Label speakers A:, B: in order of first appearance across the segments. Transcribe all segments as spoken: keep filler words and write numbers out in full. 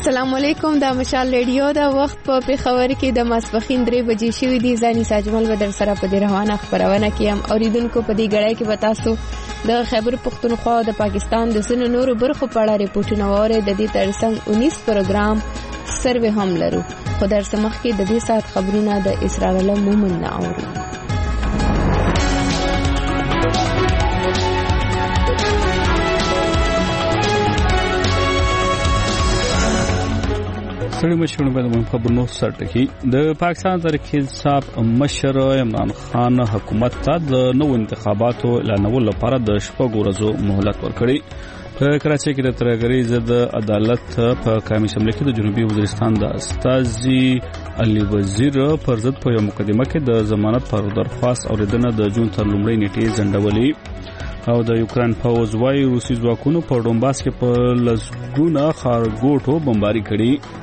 A: السلام علیکم. د مشال ریډیو د وخت په پیښور کې د ماسپخین درې بجې شوې دي. ځاني ساجمل بدر سره په دې روانه خبرونه کې هم اوریدونکو په دې غړای کې وتاسو د خیبر پختونخوا د پاکستان د سن نورو برخو په اړه ریپورتونه وره. د دې ترڅنګ انیس پروګرام سروې هم لرو. خو در سمخ کې د دې سات خبرونه د اسرار الله مومن نه اورو.
B: سړي مشرونو باندې مهم خبرونه سرټکی. د پاکستان تحریک انصاف مشر عمران خان حکومت ته د نوو انتخاباتو اعلانولو لپاره د شپږو ورځو مهلت ورکړی. په کراچۍ کې د ترهګرۍ ضد عدالت په قومي اسمبلی کې د جنوبي وزیرستان د استاذي علي وزیر پر ضد په یو مقدمه کې د ضمانت پر درخواست اوریدنه د جون تر لومړۍ نیټې ځنډولې. او د یوکرين پوځ وايي روسي ځواکونو په ډومباس کې په لسګونه خارګوټو بمباري کړي.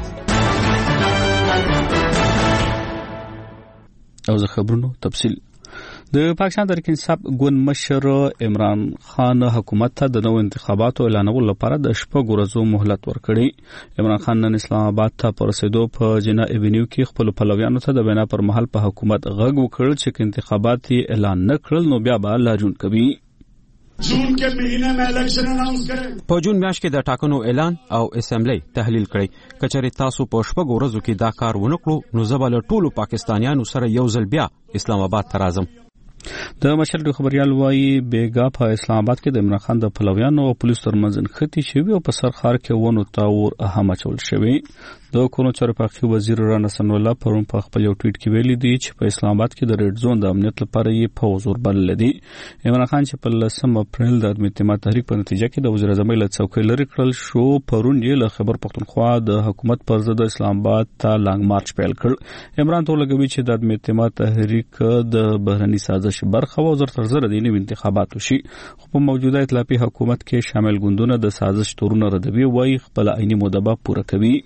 B: او زه خبرونو تفصیل. د پاکستان تحریک انصاف ګوند مشر عمران خان حکومت ته د نوو انتخاباتو اعلانولو لپاره د شپږو ورځو مهلت ورکړی. عمران خان نن اسلام آباد ته پر رسیدو په جنا ایونیو کې خپل پلویانو ته د بنا پر محل په حکومت غږ وکړ چې انتخابات اعلان نکړل نو بیا به لاجون کوي.
C: جون के महीने में इलेक्शन अनाउंस करें.
D: په جون میاشت کې د ټاکنو اعلان او اسمبلی تحلیل کړي. کچري تاسو په شپږ ورځو کې دا کار ونکړو نو زبل ټولو پاکستانیانو سره یو ځل بیا اسلام آباد ته راځم.
B: د مشر خبريال وايي بیګا په اسلام آباد کې د عمران خان د پلویانو او پولیسو ترمنځ نښتې شوې او په سر خار کې ونه تاور اهم چول شوی. د کونو چارپاخي وزیر رانا سن الله پرون په خپل یو ټویټ کې ویلي دی چې په اسلام آباد کې د ریډ زون د امنیت لپاره یې پوز وربل لدی. عمران خان چې په لسم اپریل د عدم اعتماد تحریک په نتیجه کې د وزیر اعظم له څوکۍ لري کړل شو. پرون یې له خیبر پختونخوا د حکومت پر ضد اسلام آباد ته لانګ مارچ پیل کړ. عمران ته لګوي چې د عدم اعتماد تحریک د بهرني سازش برخه و زر تر زر د نوي انتخاباتو شي. خو په موجوده ائتلافي حکومت کې شامل ګوندونه د سازش تورونه ردوي وایي خپل عیني مدبه پوره کوي.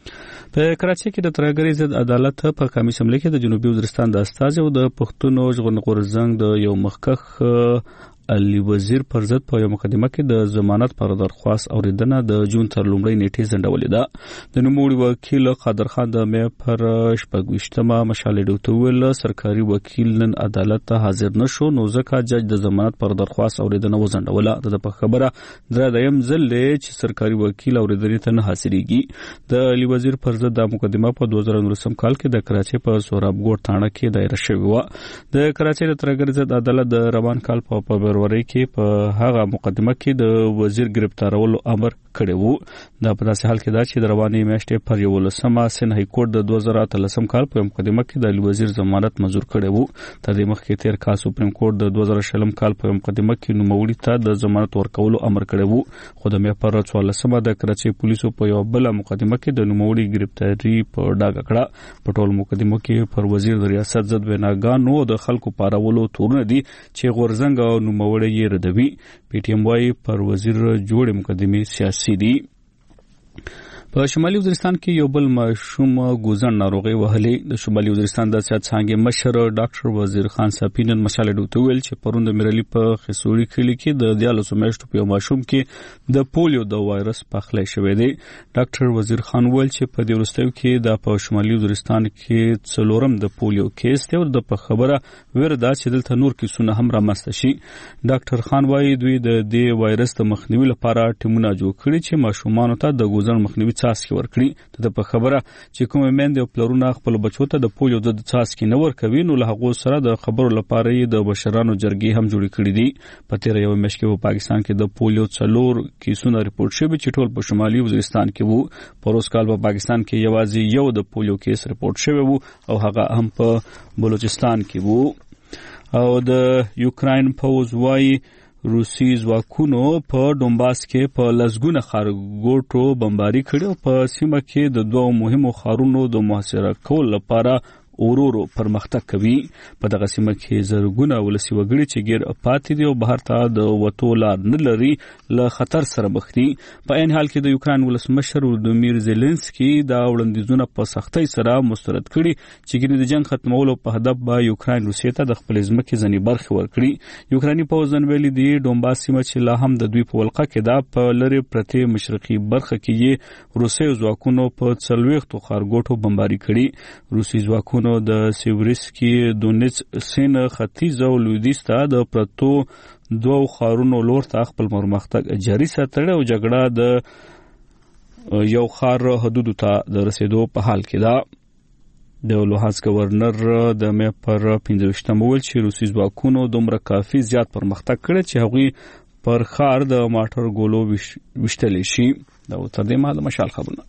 B: په کراچۍ کې د ترهګرۍ ضد عدالت په قومي اسمبلی کې د جنوبي وزیرستان د استاذ او د پښتون ژغورنې غورځنګ د یو مخکښ علي وزیر پر ضد په یو مقدمه کې د ضمانت پر درخواست اوریدنه د جون تر لومړۍ نیټې ځنډولې ده. د نوموړي وکیل قادر خان د مې پر شپږویشتمه مشال ډوته ویل سرکاري وکیل نن عدالت ته حاضر نشو نو ځکه جج د ضمانت پر درخواست اوریدنه وځنډوله. د په خبره دریم ځل چې سرکاري وکیل اوریدنې ته نه حاضرېږي. د علي وزیر پر ضد د مقدمه په دوه زره نولسم کال کې د کراچۍ په سورابګوټ تاڼه کې دایره شوې و. د کراچۍ د ترهګرۍ ضد عدالت د روان کال په فبروري کې په هغه مقدمه کې د وزیر گرفتارولو امر کړی وو. دا په داسې حال کې دا چې د روانې میاشتې پر یولسمه سن های کورټ د دوه زره اتلسم کال په مقدمه کې د علي وزیر ضمانت منظور کړی وو. تر دې مخکې تیر کال سپریم کورټ د دوه زره شلم کال په مقدمه کې نوموړي ته د ضمانت ورکولو امر کړی وو. خو د مې پر څوارلسمه د کراچۍ پولیسو په یو بل مقدمه کې د نوموړي گرفتاری په ډاګه کړه. په ټول مقدمو کې پر وزیر د ریاست ضد ویناګانو د خلکو پارولو تورونه دي چې غورځنګ او نوموړي یې ردوي. پی ټی ایم وايي پر وزیر جوړې مقدمې سیاسي دي. په شمالي وزیرستان کې یو بل ماشوم ګوزن ناروغي وهلې. د شمالي وزیرستان د سیاست څنګه مشر ډاکټر وزیر خان سپینن مشال ډوته ویل چې پروند مېرلی په خسوړی کلی کې د دیالسو میاشتو په ماشوم کې د پولیو د وایرس پخلی شوې دی. ډاکټر وزیر خان ویل چې په دې ورستیو کې د په شمالي وزیرستان کې څلورم د پولیو کیس دی او د په خبره وردا چې دلته نور کیسونه هم رامنځته شي. ډاکټر خان وایي دوی د دې وایرس د مخنیوي لپاره ټیمونه جوړ کړي چې ماشومان ته د ګوزن مخنیوي څاڅکي ورکړي. ته په خبره چې کوم مېند او پلرونه خپل بچو ته د پولیو د څاڅکي نه ورکوي نو له هغه سره د خبرو لپاره یې د بشرانو جرګې هم جوړ کړي دي. په تیر یو میاشت کې په پاکستان کې د پولیو څلور کیسونه ریپورت شوي چې ټول په شمالي وزیرستان کې وو. په روز کال په پاکستان کې یوازې یو د پولیو کیس ریپورت شوی وو او هغه هم په بلوچستان کې وو. او د یوکرين پوځ وايي روسي ځواکونو په ډومباس کې په لسګونه خارګوټو بمباري کړي او په سیمه کې د دوه مهمو ښارونو د محاصره کولو لپاره اورورو پرمختګ کوي. په دغه سیمه کې زرګونه ولسی وګړي چې ګیر پاتې دي او بهر ته د وټو لار نه لري له خطر سره مخ دي. په عین حال کې د یوکران ولسمشر ولودیمیر زيلنسکي دا وړاندیزونه په سختۍ سره مسترد کړي چې ګینه د جنگ ختمولو په هدف به یوکران روسیې ته د خپل ځمکې ځنی برخه ورکړي. یوکراني پوځ ویلي دی ډونباس سیمه چې لا هم د دوی په ولقه کې دا په لری پرته مشرقي برخه کې روسي ځواکونو په څلويختو خارګوټو بمباري کړي. روسي ځواکونو د سیوریسکي دونیټس سین ختیځ او لویدیځ ته د پرتو دوه خارونو لور ته خپل پرمختګ جاري ساتل او جګړه د یو خار حدود ته د رسیدو په حال کې ده. د لوهانسک گورنر د مې پر پنځه ویشت چې روسي ځواکونو دومره کافي زیات پرمختګ کړی چې هغوی پر خار د ماټر ګولو وشتل شي. دا تر دې مهاله مشال خبرونه.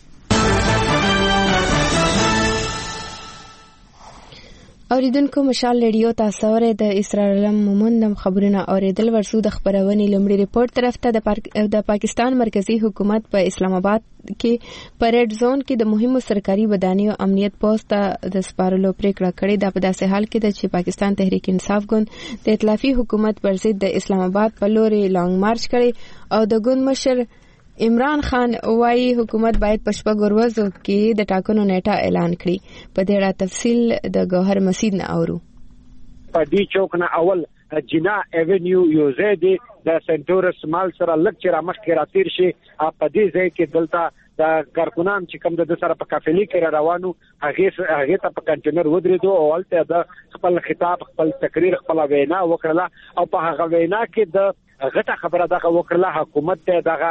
A: اوریدونکو مشال ریډیو تاسو ورې د اسرائیل مومندم خبرونه اوریدل ورسو د خبرونې لمړي ریپورت طرف ته د د پاکستان مرکزی حکومت په اسلام آباد کې پریډ زون کې د مهمو سرکاري ودانیو امنیت پوسټ ته د سپارلو پریکړه کړې ده. په داسې حال کې چې پاکستان تحریک انصاف ګوند د ائتلافي حکومت پر ضد د اسلام آباد په لوري لانګ مارچ کړي او د ګوند مشر عمران خان وايي حکومت باید په شپږ ورځو کې د ټاکنو نیټه اعلان کړي. په دې اړه تفصیل د گوهر مسید نه اورو.
E: په دې چوک نه اول جنا ایونیو یو ځای دی د سنټورس مال سره لکچر مخ کې راتیر شي. په دې ځای کې دلته د کارکونان چې کوم د سره په کافلی کې روانو هغه هغه ته په کنټینر ودرېدو او ولته د خپل خطاب خپل تقریر خپل وینا وکړه او په هغه وینا کې د غټه خبره دغه وکړه حکومت ته دغه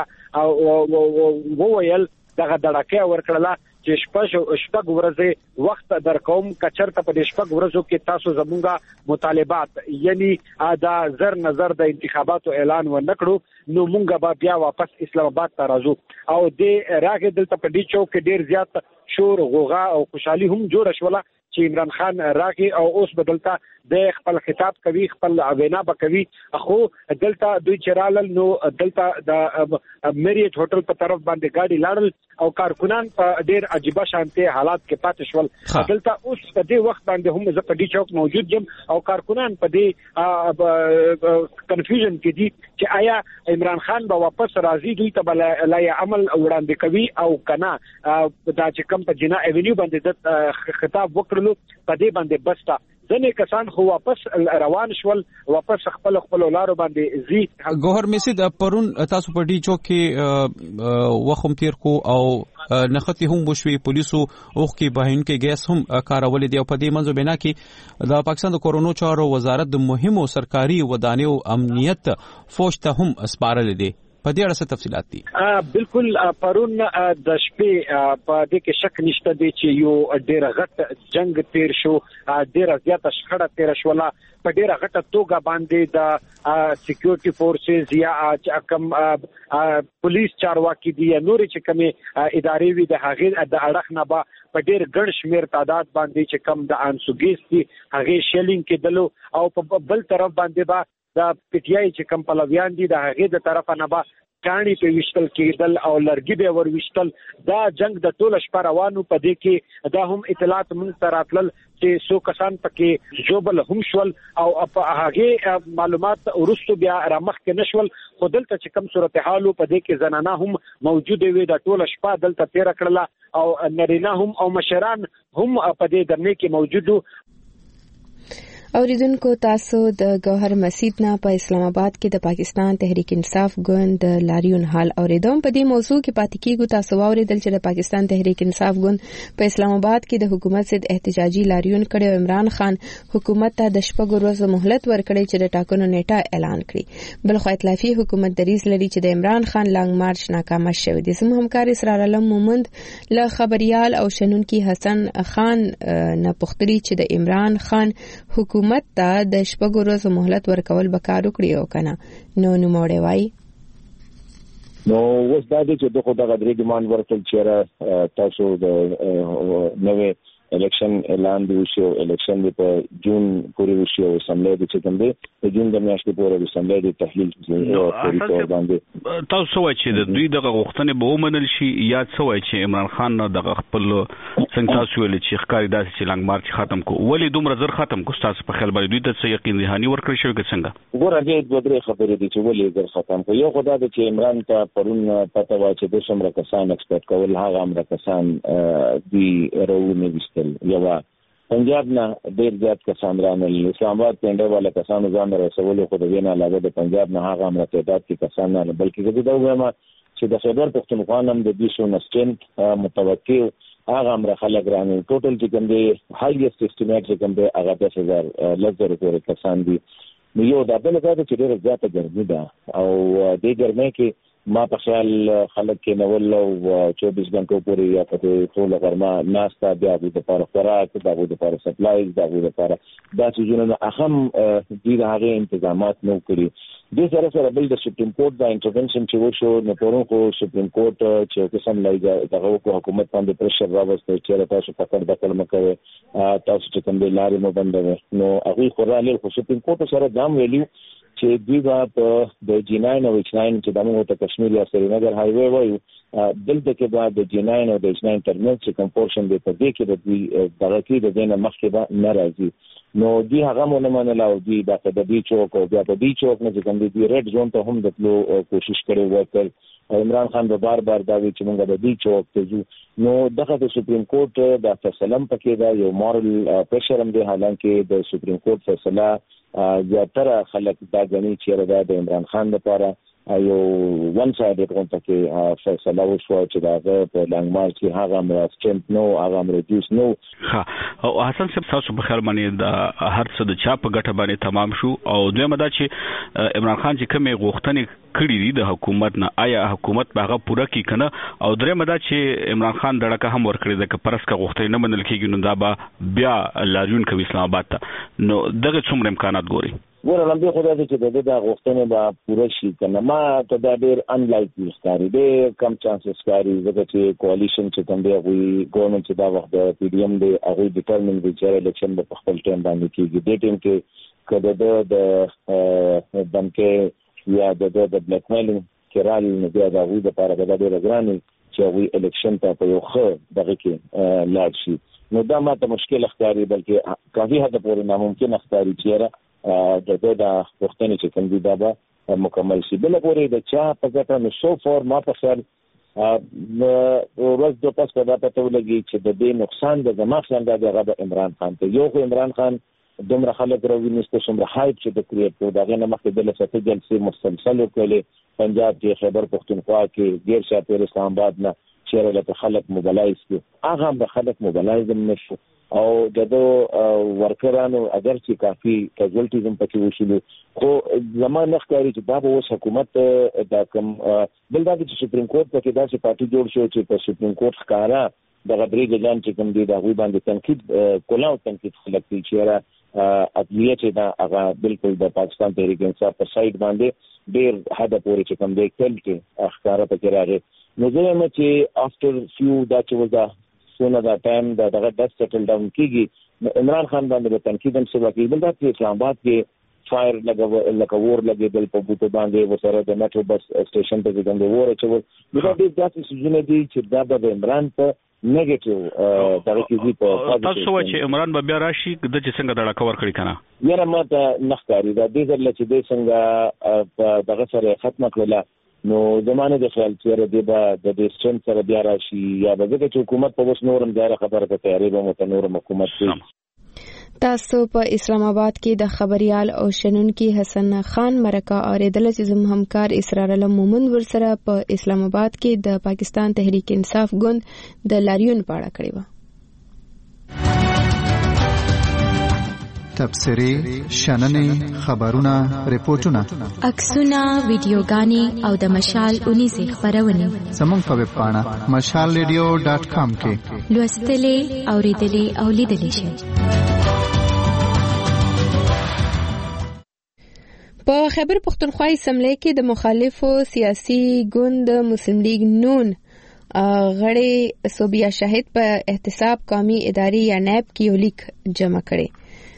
E: او وویل دغه دړکه ورکړه چې شپږ شپږ ورځې وخت درکوم کچرته په شپږ ورځو کې تاسو زمونږه مطالبات یعنی دا زر نظر د انتخاباتو اعلان ونکړو نو مونږه به بیا واپس اسلام آباد ته راځو. او د راغې دلته په دې چوک کې ډیر زیات شور غوغا او خوشحالي هم جوړ شوله چې عمران خان راغی او اوس بدلته د خپل خطاب کوي خپل وینا به کوي. خو دلته دوی چرال نو دلته د میریټ هوټل په طرف باندې گاډي لاړل او کارکونان په ډیر عجیب شانته حالات کې پاتې شول. دلته اوس په دې وخت باندې هم زه په دې چوک موجود یم او کارکونان په دې کنفیوژن کې دي چې آیا عمران خان به واپس راځي دوی ته بل لای عمل وړاندې کوي او کنه دا چې کوم په جنا ایونیو باندې د خطاب وکړلو په دې باندې بستا ځنې کسان خو واپس روان شول واپس خپل خپل لارو باندې زی.
D: گوهر مسید پرون تاسو په دې چوک کې وخم تیر کو او نختی هم بشوي پولیسو اوخ کې بهین کې ګیس هم کارول دي او په دې منځو بنا کې د پاکستان د کورونو چارو وزارت د مهمو سرکاري ودانیو امنیت فوج ته هم اسپارل دي. په دې اړه څه تفصيلات دي؟
E: بالکل پرون د شپې په دې کې شک نشته دی چې یو ډېر غټ جنگ تیر شو ډېر زیاته شخړه تیر شوله په ډېر غټه توګه باندې د سکیورټي فورسز یا کوم پولیس چارواکي دي نور چې کومه ادارې وي د هغه د اړخ نه با په ډېر ګڼ شمیر تعداد باندې چې کم د انسوګیس دي هغه شیلینګ کېدلو او په بل طرف باندې با د پی ټی آی چې کوم پلویان دي د هغه د طرفه نه با کانی په وشتل کېدل او لرګي به ور وشتل. دا جنگ د ټول شپه روانو په دې کې دا هم اطلاعات مونږ ته راتلل چې سو کسان پکې جوبل هم شول او په هغه معلومات ورستو بیا رامخ کې نشول. خو دلته چې کوم صورتحال په دې کې زنانه هم موجود وي د ټول شپه دلته تیر کړله او نارینه هم او مشران هم په دې درنه کې موجودو.
A: اوریدونکو تاسو د گوهر مسید نه په اسلام آباد کې د پاکستان تحریک انصاف ګوند د لاریون حال اوریدم. په دې موضوع کې پاتې کیږو. تاسو اوریدل چې د پاکستان تحریک انصاف ګوند په اسلام آباد کې د حکومت ضد احتجاجي لاریون کړي او عمران خان حکومت ته د شپږ ورځې مهلت ورکړي چې د ټاکنو نیټه اعلان کړي. بل خو ائتلافي حکومت دریز لري چې د عمران خان لانګ مارچ ناکام شوی دی. زموږ همکار اسرار علم مومند له خبريال او شنونکي حسن خان نه پوښتنه چې د عمران خان حکومت حکومت ته د شپږ ورځې مهلت ورکول به کار وکړي او کنه نو نو موړې وای
F: نو اوس دا چې دغه دغه درې ګمان ورکل چې تاسو د نوې الیکشن اعلان دی شو الیکشن دی په جون پورې وشو اسمبلی د چې کوم دی د جون د میاشتې پورې د اسمبلی د تحلیل پورې باندې
B: تاسو وایي چې د دوی دغه غوښتنې به ومنل شي یا څه وایي چې عمران خان دغه خپل څنګه تاسو ویل چې ښکاری داسې چې لنګ مارچ ختم کو ولې دومره زر ختم کو تاسو په خیال باندې دوی ته څه یقین ذهني ورکړی شوی که څنګه
F: ګوره دې دوه درې خبرې دي چې ولې زر ختم کو یو خدای د چې عمران ته پرون پته وا چې د څومره کسان ایکسپیکټ کول هغه امر کسان دی روونه وستل یو پنجاب نه ډېر زیات کسان رانل اسلام آباد پنده والا کسان ځان رسول خو د وینا علاوه د پنجاب نه هغه امر تعداد کې کسان نه بلکې دا وایم چې د خیبر پختونخوا نم د دې شو نسټن متوقع هغه امر خلک رانل ټوټل چې کوم دی هایست اسټیمیټ چې کوم دی هغه دس هزار لږ پورې کسان دي نو یو دا بل ځای چې ډېر زیاته ګرمي ده او دې ګرمۍ کې ما په خیال خلک کې نو ولو چوبیس غنټو پورې یا په ټول غرمه ناستا بیا د لپاره خوراک د لپاره سپلایز د لپاره دا چې نه اهم دي هغه تنظیمات نو کړی د سره سره بل د سپریم کورټ د انټرونشن چې وشو نو پرون خو سپریم کورټ چې قسم لایي دغه حکومت باندې پرشر راوستي چې تاسو پکړ د کلمه کوي تاسو چې کوم دی لارې مو بندوي نو هغه خوراله خو سپریم کورټ سره دام ویلو چې دوی په د جی ناین او ایچ ناین چې دمو ته کشمیر یا سرینگر های وی وایو دلته کې بعد د جی ناین او د ایچ ناین ترمنځ چې کوم پورشن دی په دې کې د دوی دغه کې د دینه مخکې به ناراضي نو دی هغه مونږ منل او دی د دې چوک او بیا په دې چوک نه چې کوم دی ریډ زون ته هم د تلو کوشش کړي وکړ عمران خان به بار بار دا وی چې موږ د دې چوک ته ځو نو دغه د سپریم کورټ د فیصله پکې دا یو مورل پریشر هم دی حالانکه د سپریم کورټ فیصله زیاتره خلک دا غني چې دا د عمران خان لپاره یو ون سایډ غونډه کې فیصله وشو چې دا په لنګ مارچ کې هغه مرستند نو هغه ریډیوس نو
B: ها او حسن صاحب تاسو په خیر باندې د هر څه د چا په ګټه باندې تمام شو او دویمه دا چې عمران خان چې کومه غوښتنې کړې دي د حکومت نه آیا حکومت به هغه پوره کړي کنه او درېمه دا چې عمران خان دړکه هم ورکړي ده چې پرسکه غوښتنې نه منل کېږي نو دا به بیا لاریون کوي اسلام آباد ته نو دغه څومره امکانات ګوري
F: ګوره لمبي خدای دې چې د دې غوښتنې به پوره شي کنه ما ته دا ډېر انلایکلی ښکاري ډېر کم چانسز ښکاري ځکه چې کوالیشن چې کوم دی هغوی ګورنمنټ چې دا وخت د پی ډی ایم دی هغوی ډیټرمن دي چې الیکشن به په خپل ټایم باندې کېږي دې ټایم کې که د د دمکې یا د د بلیک میلینګ کرال نه بیا د هغوی دپاره به دا ډېره ګرانه چې هغوی الیکشن ته په یو ښه دغه کې لاړ شي نو دا ماته مشکل ښکاري بلکې کافي حد پورې ناممکن ښکاري چې د د د وختونو چې کوم دي دا به مکمل شي بل پورې د چا په ګټه نو سو فور ما په خیال ورځ د پس په دا پته ولګي چې د دې نقصان د زما خیال دا د عمران خان ته یو خو عمران خان دومره خلک راوینسته څومره هایپ چې د کریټ کړو دغه نه مخکې د لسته جلسې مسلسل وکړي پنجاب کې خیبر پختونخوا کې ډیر شاته اسلام آباد نه چیرې له خلک موبلایز کړي هغه به خلک موبلایز نشو او دغه ورکرانو اگر چې کافي کیژوالټیزم پکې وشول خو زموږ نخکاری چې دا به اوس حکومت دا کوم بل دا چې سپریم کورټ پکې دا چې پارټي جوړ شو چې په سپریم کورټ ښکارا دغه درې ځان چې کوم دي دا غوي باندې تنقید کولاو تنقید خلک چې را ادلیه چې دا هغه بالکل د پاکستان تحریک انصاف په سایډ باندې ډیر حد پورې چې کوم دی کل کې ښکارا پکې راغی نو زه هم چې افټر فیو دا چې ودا سونه دا ټایم دا دغه دس سیټل ډاون کیږي عمران خان باندې تنقید هم څه وکړي بل دا چې اسلام آباد کې فایر لګو لکه ور لګیدل په بوته باندې وسره د میټرو بس سټیشن ته څنګه ور اچول دا ډېر داسې سيزونه دي چې دا د عمران په نیگیټیو دغه کې په
B: تاسو چې عمران به بیا راشي د چې څنګه دړه کور کړی کنه
F: یاره ماته نخکاری دا دې ځل چې دې څنګه دغه سره ختمه کړله نو زمانه د خیال چې د د د سټن سره بیا راشي یا د دغه حکومت په وس نورم ځای خبره ته تیاری به متنور حکومت شي
A: تاسو په اسلام آباد کې د خبريال او شنونکي حسن خان مرکه اوریدل چې زموږ همکار اسرار علم مومند ورسره په اسلام آباد کې د پاکستان تحریک انصاف ګوند د لاریون په اړه کړی و
G: تبصری شننې خبرونه ریپورتونه
H: عکسونه ویډیوګانې او د مشال اونیزه خبرونه
G: زموږ په ویب پاڼه مشال ریډیو ډاټ کام کې
H: لوستلې اوریدلې او لیدلې شئ.
A: په خیبر پختونخوا اسمبلی کې د مخالفو سیاسي ګوند مسلم لیگ نون غړي صوبیا شاهد په احتساب قومي ادارې یا نیب کې یو لیک جمع کړي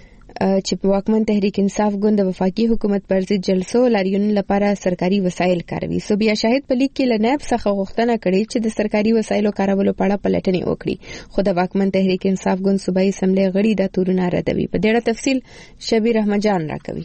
A: چې په واکمن تحریک انصاف ګوند د وفاقي حکومت پر ضد جلسو لاریون لپاره سرکاري وسایل کاروي. صوبیا شاهد په لیک کې لنیب څخه غوښتنه کړې چې د سرکاري وسایلو کارولو په اړه پلټنې وکړي، خو د واکمن تحریک انصاف ګوند صوبایي اسمبلی غړي دا تورونه ردوي. په دې اړه تفصیل شبیر احمد جان راکوي.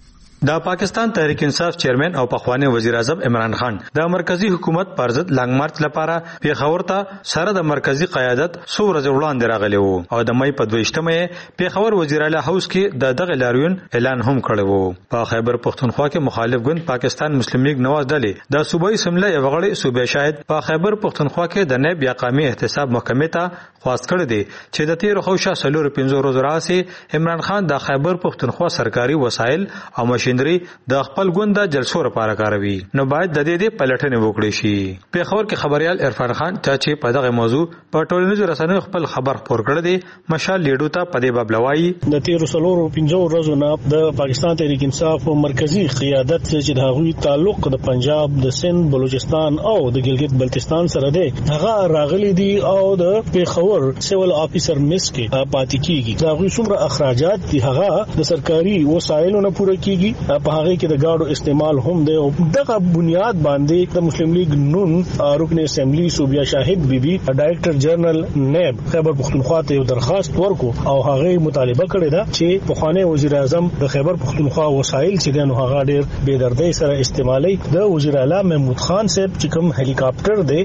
I: د پاکستان تحریک انصاف چیرمن او پخوانی وزیر اعظم عمران خان د مرکزی حکومت پر ضد لانګ مارچ لپاره پیښور ته سره د مرکزی قیادت څو ورځې وړاندې راغلی وو او د مې په دویشتمه پیښور وزیر اعلی هاوس کې د دغه لاریون اعلان هم کړی وو. په خیبر پختونخوا کې مخالف ګوند پاکستان مسلم لیگ نواز ډلې د صوبایي اسمبلی یو غړي صوبیا شاهد په خیبر پختونخوا کې د نیب یا قومي احتساب محکمې ته خواست کړی دی چې د تیر خوشا سلور پنځو ورځې راځي عمران خان د خیبر پختونخوا سرکاري وسایل او ماشينري د خپل ګوند د جلسو لپاره کاروي، نو باید د دې د پلټنې وکړي شي. په خبر کې خبريال عرفان خان چې په دغه موضوع په ټولنیزو رسنیو خپل خبر خپور کړی دی مشال لیډو ته په دې باب لوایي
J: د تیر سلور پنځو ورځو نه د پاکستان تحریک انصاف مرکزی قیادت چې د هغوی تعلق د پنجاب د سند بلوچستان او د ګلګت بلتستان سره دی هغه راغلي دي او د پیښور سیول افیسر مس کې پاتې کیږي. دا هغوی څومره اخراجات دي هغه د سرکاري وسایلو نه پوره کیږي، په هغه کې د گاډو استعمال هم دی او دغه بنیاد باندې د مسلم لیگ نون رکن اسمبلی صوبیا شاهد بیبي ډایریکټر جنرال نیب خیبر پختونخوا ته یو درخواست ورکو او هغه مطالبه کړې ده چې پخوانی وزیر اعظم د خیبر پختونخوا وسایل چې دنه هغه ډېر بے دردۍ سره استعمالي د وزیر اعلی محمود خان صاحب چې کوم هلیکاپټر دی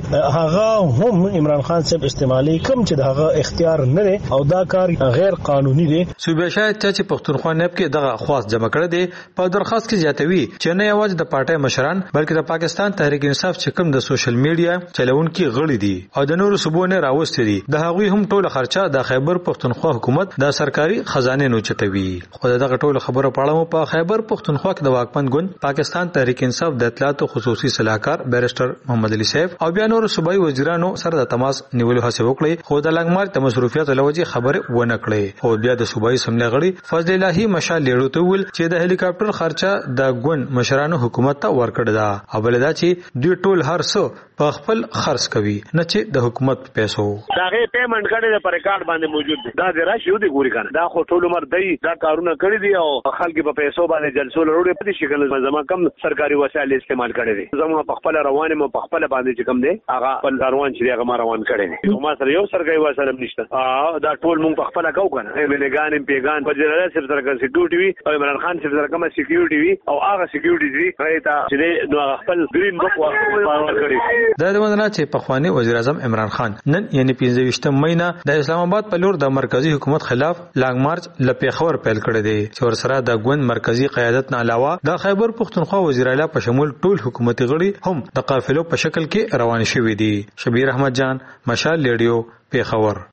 J: هغه هم عمران خان صاحب استعمالي کوم چې دغه اختیار نه دی او دا کار غیر قانوني دی.
I: صوبیا شاهد چې پختونخوا نیب کې دغه خواست جمع کړی دی په درخواست کې زیاتوي چې نه یوازې د پارټي مشران بلکې د پاکستان تحریک انصاف چې کوم د سوشل میډیا چلونکي غړي دي او د نورو صوبونو راوستي دي د هغوی هم ټول خرچه د خیبر پختونخوا حکومت د سرکاري خزانه نه چتوي. خو دغه ټول خبره پاړم په خیبر پختونخوا کې د واکمن ګوند پاکستان تحریک انصاف د اطلاعات خصوصي صلاحکار بیرسټر محمد علي صاحب او بیا نور صوبایي وزیرانو سره د تماس نیولو هڅه وکړي، خو د لنګ مارچ د مصروفیت لوجه خبره ونه کړې. او بیا د صوبایي اسمبلی غړي فضل الهي مشال لیډو ته ویل چې د هلیکاپټر خرچه د ګوند مشرانو حکومت ته ورکړه ده او بلدا چې دوی ټول هر څه په خپل خرڅ کوي نه چې د حکومت پیسو.
E: داغه پیمنٹ کړي د پر ریکارډ باندې موجود دي. دا درا شو دي ګوري کنه دا خو ټول عمر دی دا کارونه کړی دي او خلک په پیسو باندې جلسو لروړي په شکل زما کم سرکاري وسایل استعمال کړي دي. زما په خپل روانه مو په خپل باندې چې کم دي هغه خپل روان چې هغه ما روان کړي دي. ما سره یو سرکاري وسایل نشته. ا دا ټول مونږ په خپل کاو کنه ایمنګان پیغان په جره سره سره سکیورټي وی او عمران خان سره سره کوم سکیورټي وی او هغه سکیورټي وی رايته چې نو خپل گرین بک ورکړي کړي.
I: دا د مدنه چې پخوانی وزیر اعظم عمران خان نن یعنی پنځه ویشتم مهینه د اسلام آباد په لور د مرکزی حکومت خلاف لانګ مارچ لپاره خبر پیل کړی دی چې ورسره د ګوند مرکزی قیادت نه علاوه د خیبر پختونخوا وزیر اعلی په شمول ټول حکومتي غړي هم د قافلو په شکل کې روان شوي دي. شبیر احمد جان مشال لیډیو پیښور.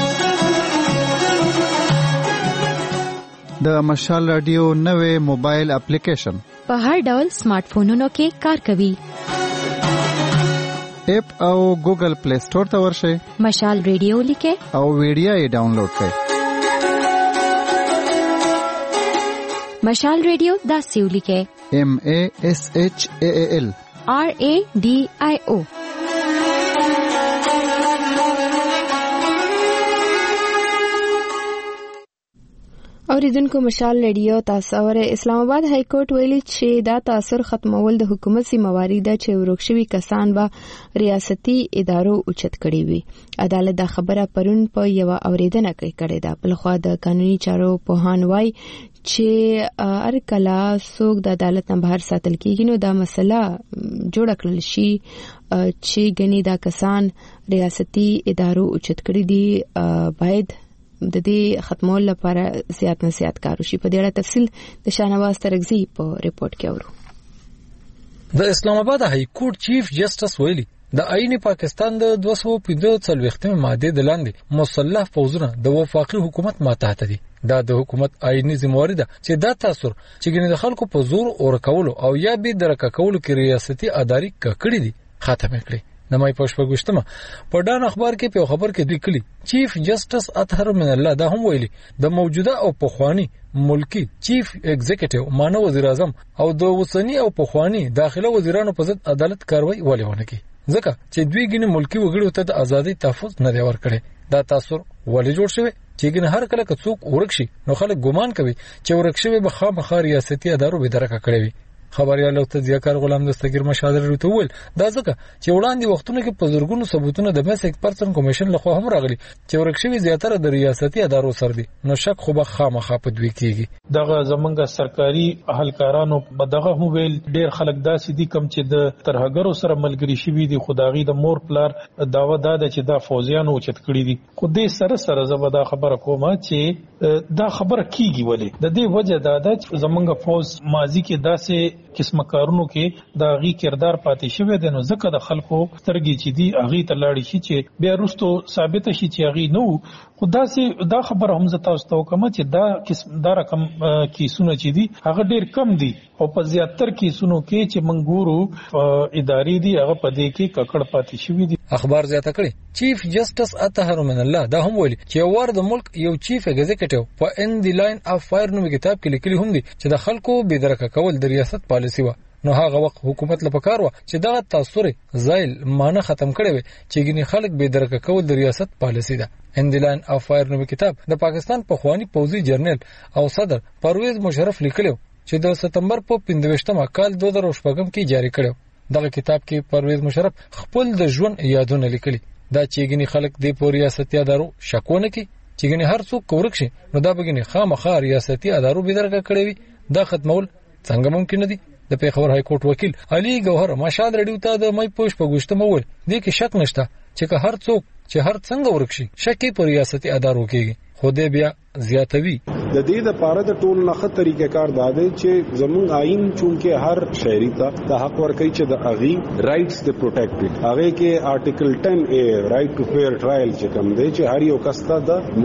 G: د مشال رادیو نوې موبایل اپلیکیشن
H: په هر ډول سمارټ فونونو کې کار کوي.
G: اپ او ګوګل پلی سٹور ته ورشئ،
H: مشال ریډیو لیکئ
G: او ویډیو یې ډاونلوډ کړئ.
H: مشال ریډیو داسې ولیکئ
G: ایم ا اس ایچ ا ال
H: آر ا ډي آی او.
A: اوریدونکو مشال ریډیو تاسو اوره اسلام آباد های کورټ ویلي چې دا تاثیر ختمول د حکومت ذمہواری ده چې ورکشوي کسان به ریاستي ادارو اوچت کړي وي. عدالت دا خبره پرون په یو اوریدنه کې کړې ده. بلخوا د قانوني چارو پوهان وای چې هر کله څوک د عدالت نه بهر ساتل کیږي نو دا مسله جوړ کړل شي چې غني دا کسان ریاستي ادارو اوچت کړي دي باید د دې ختمول لپاره زیات نه زیات کار وشي. په دې اړه تفصیل د شاهنواز ترغزی په ریپورت کې اورو.
K: د اسلام آباد های کورټ چیف جسټس ویلي د آئین پاکستان د دوه سوه پنځه څلوېښتمې ماده د لاندې مسلح فوزونه د وفاقي حکومت ماتحت دي. دا د حکومت آئینی ذمہواری ده چې دا تاثیر چې ګنې د خلکو په زور اور کولو او یا به درکه کولو کې ریاستي اداري کړي دي ختم کړي. نمای پښپګشتمه په ډان اخبار کې په خبر کې لیکلي چیف جسټس اطهر من الله دا هم ویلي د موجوده او پخوانی ملکی چیف ایگزیکټیو مانو وزیر اعظم او د وسنی او پخوانی داخله وزیرانو په ضد عدالت کاروي ولې ونه کی. ځکه چې دوی ګینه ملکی وګړو ته د ازادي تحفظ نه دی ورکړي. دا تاثر ولې جوړ شوی چې ګینه هر کله که څوک ورکشي نو خلک ګمان کوي چې ورکشوي به خامخا ریاستي ادارو به درکه کړی وي. خبريال او تجزیه‌کار غلام دستگیر مشاهده ورته ویل دا ځکه چې وړاندې وختونو کې په زورګونو ثبوتونه د مس یک پرسن کمیشن لخوا هم راغلي چې ورکشوي زیاتره د ریاستي ادارو سره دي، نو شک خو به خامخا په دوی کېږي.
J: دغه زمونږ سرکاري اهلکارانو بدغه هم ویل ډیر خلک داسې دي کم چې د ترهګرو سره ملګری شوي دي، خدایي د مور پلار داوا داده چې دا فوزیانو چت کړی دي. خو دې سره سره زبدا خبره کومه چې دا خبره کیږي ولې د دې وجه دا ده چې زمونږ فوز ماضی کې داسې قسمه کارونو کې دا غي کردار پاتې شوی دی، نو ځکه د خلکو سترګې چې دی اغي ته لاړ شي چې بیا وروسته ثابت شي چې اغي نو خدا سي دا خبره هم زه تاسو ته کوم چې دا قسم دا رقم کیسونه چې دي هغه ډیر کم دي او په زیاتره کیسونو کې چې منګورو ادارې دي هغه په دې کې ککړ پاتې شوی دي.
K: اخبار زیاته کړي چیف جسټس اطهر من الله دا هم ویلي چې ور د ملک یو چیف ایگزیکټیو په ان دی لاین اف فایر نومي کتاب کې لیکلي هم دي چې د خلکو بيدرکه کول د ریاست پالیسی و. نو هغه وخت حکومت لپاره کار و چې دا تاثیر زایل معنی ختم کړي وي چې ګني خلک بيدرکه کول د ریاست پالیسی ده. ان دی لاین اف فایر نومي کتاب د پاکستان په خواني پوزي جرنل او صدر پرویز مشرف لیکلو چې د ستمبر په پنځويشتمه کال دوه زره شپږم کې جاری کړو. دغه کتاب کې پرویز مشرف خپل د ژوند یادونه لیکلي دا چې ګني خلک د پوری ریاستي ادارو شکونه کې چې ګني هر څوک کورک شي نو دا بګني خامخا ریاستي ادارو بيدرکه کړي وي. دا ختمول څنګه ممکن دي؟ د پیښور های کورټ وکیل علي گوهر مشال رډیو ته د مې پوښ په ګوشته مول دي کې شک نشته چې که هر څوک چې هر څنګه ورکشي شکی پر ریاستي ادارو کېږي خو دې بیا زیاتوي.
L: د دې د پاره د ټول نه طریقې کار داده چې زمون آئین چونکه هر شهري ته د حق ورکړي چې د اغي رائټس د پروټیکټډ هغه کې آرټیکل ټن اے رائټ ټو فیر ټرایل چې کوم دی چې هر یو کس ته د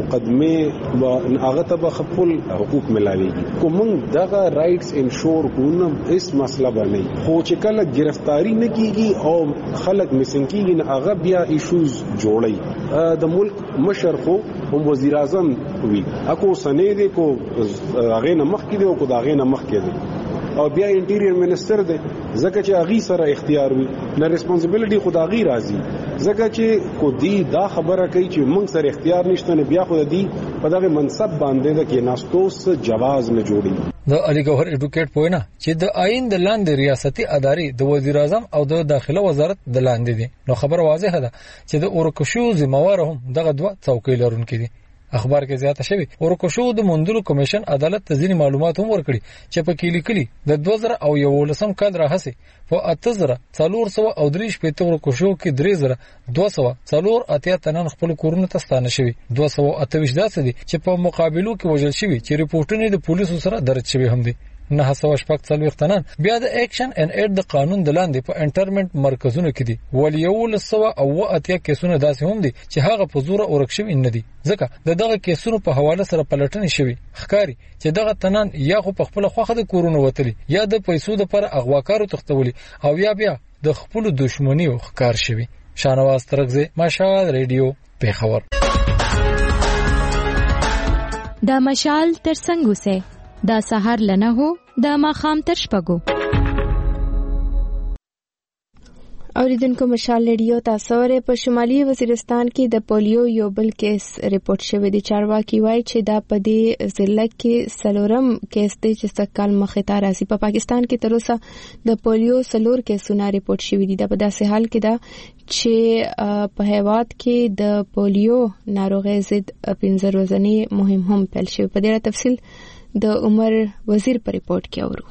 L: مقدمه هغه ته خپل حقوق ملاويږي. کوم دغه رائټس انشور کوم هیڅ مسله باندې خو چې کله گرفتاری نه کیږي او خلک مسنګ کیږي نه هغه بیا ایشوز جوړي. د ملک مشر خو هم وزیر اعظم وی اكو سنې دي کو هغه نه مخ کې دی او کو دا هغه نه مخ کې دی او بیا انټیریر منسٹر دی ځکه چې هغه سره اختیار وي نه ریسپانسیبিলিټي خدای راځي ځکه چې کو دی دا خبره کوي چې موږ سره اختیار نشته نه بیا خو دی په دغه منصب باندې د کې ناستوس جواز نه جوړي.
K: د علي گوهر اډوکیټ پوینه چې د آئین د لاندې ریاستي ادارې د وزیر اعظم او د داخله وزارت د لاندې دي نو خبر واضحه ده چې د اورکشو ذمہوار هم دغه دوه څوکۍ لرونکي دي. اخبار کې زیاته شوی اورکشو د مندلو کمیشن عدالت ته ځینې معلومات هم ورکړي چې په کې لیکلي د دوه زره او یولسم کال راهسي په اته زره څلور سوه او درې شپېته اورکشو کې درې زره دوه سوه څلور اتیا تنان خپل کورونه ته ستانه شوي دوه سوه اته ویشت داسې دي چې په مقابلو کې وژل شوي چې ریپورټونه د پولیسو سره درج شوي هم دي. نه سوه شپږ څلوېښت تنان بیا د اکشن ان ایډ د قانون د لاندې په انټرمنټ مرکزونو کې دي ول یولس سوه او اتیا کیسونه داسې هم دي چې هغه په زور اورک شوي نه دي ځکه د دغه کیسونو په حواله سره پلټنې شوي ښکاری چې دغه تنان یا خو په خپل خوخه د کورونو وتلي یا د پیسو لپاره اغواکارو تختولي او یا بیا د خپل دښمنی او ښکار شوي. شانواز ترغزه مشال ریډیو پیښور.
H: دا مشال تر څنګه سه دا سحر لنه هو دا ماخام تر شپګو.
A: اوریدونکو مشال ریډیو تاسو ورې په شمالي وزیرستان کې د پولیو یو بل کیس ریپورت شوی دی. چارواکي وایي چې دا په دې ضلع کې سلورم کیس دی چې سکهال مخې ته راځي. په پاکستان کې تر اوسه د پولیو سلور کیسونه ریپورت شوی دي. دا په داسې حال کې دا چې په هیواد کې د پولیو ناروغي ضد پنځه ورځنی مهم هم پیل شوی. په دې تفصیل د عمر وزیر په ریپورت کې اورو.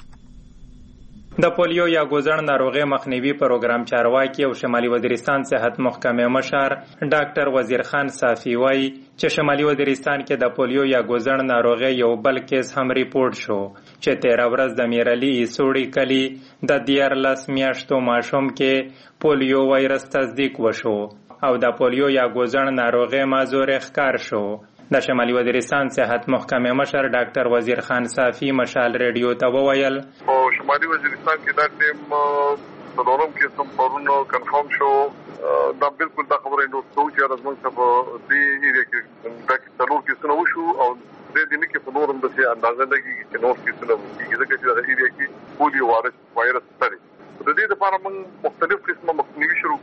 M: د پولیو یا ګوزړ ناروغي مخنیوي پروګرام چارواکي او شمالي وزیرستان صحت محکمې مشر ډاکټر وزیر خان صافي وایي چې شمالي وزیرستان کې د پولیو یا ګوزړ ناروغي یو بل کیس هم ریپورت شو چې تیرا ورځ د میرالي سوړی کلی د دیارلس میاشتو ماشوم کې پولیو وایرس تصدیق وشو او د پولیو یا ګوزړ ناروغي مازور ښکار شو. د شمالي وزیرستان صحت محکمې مشر ډاکټر وزیر خان صافي مشال ریډیو ته وویل
N: او شمالي وزیرستان کې دا ټیم څلورم کې سم پرونو کنفرم شو. دا بالکل دا خبره نو څو چې راځم چې د ایریا کې د څلور کې سنو شو او د دې نه کې په نورم د اندازه لګي چې نور کې سنو کېږي چې د ایریا کې پولیو وایرس وایرس ستړي. د دې لپاره موږ مختلف قسمه مخنیوي شروع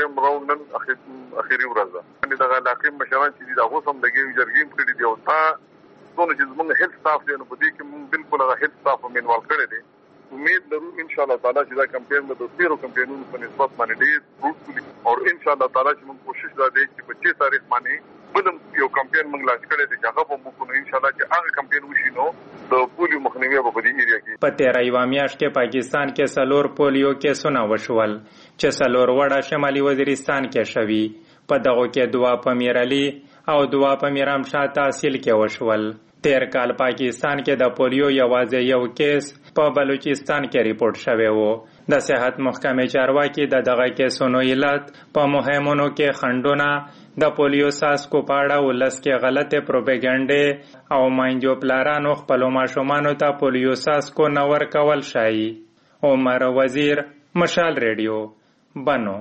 N: دویم راوند نن اخیری ورځ ده. ان دغه علاقې مشران چې دا اوس هم د ګیم جرګې کړي دي او تا څونه چې زموږ هیلث سټاف دی نو په دې کې موږ بالکل هغه هیلث سټاف هم انوالو کړی دی. امید لرو ان شاء الله تعالی چې دا کمپاین د تیرو کمپاینونو په نسبت باندې ډېر فروټفل او ان شاء الله تعالی چې موږ کوشش وکړو چې په پچیس تاریخ باندې بلم یو کمپاین موږ لانچ کړی دی چې هغه به موږ ان شاء الله چې هغه کمپاین وشي نو د پولیو مخنیوي په دې ایریا کې.
M: په تیرا یو میاشت کې پاکستان کې سلور پولیو کیسونه وشول چې سلور وړه شمالي وزیرستان کې شوي. په دغه کې دوا په میرعلي او دوا په میرامشاه تحصیل کې وشول. تیر کال پاکستان کې د پولیو یوازې یو کیس په بلوچستان کې ریپورت شوی و. د صحت محکمې چارواکي د دغه کیسونو علت په مهمونو کې خنډونه د پولیو ساسکو په اړه ولس کې غلطه پروپاګاندا او ماینجو پلارانو خپل ماشومانو ته پولیو ساسکو نور کول شایي. عمر وزیر، مشال ریډیو، بنو.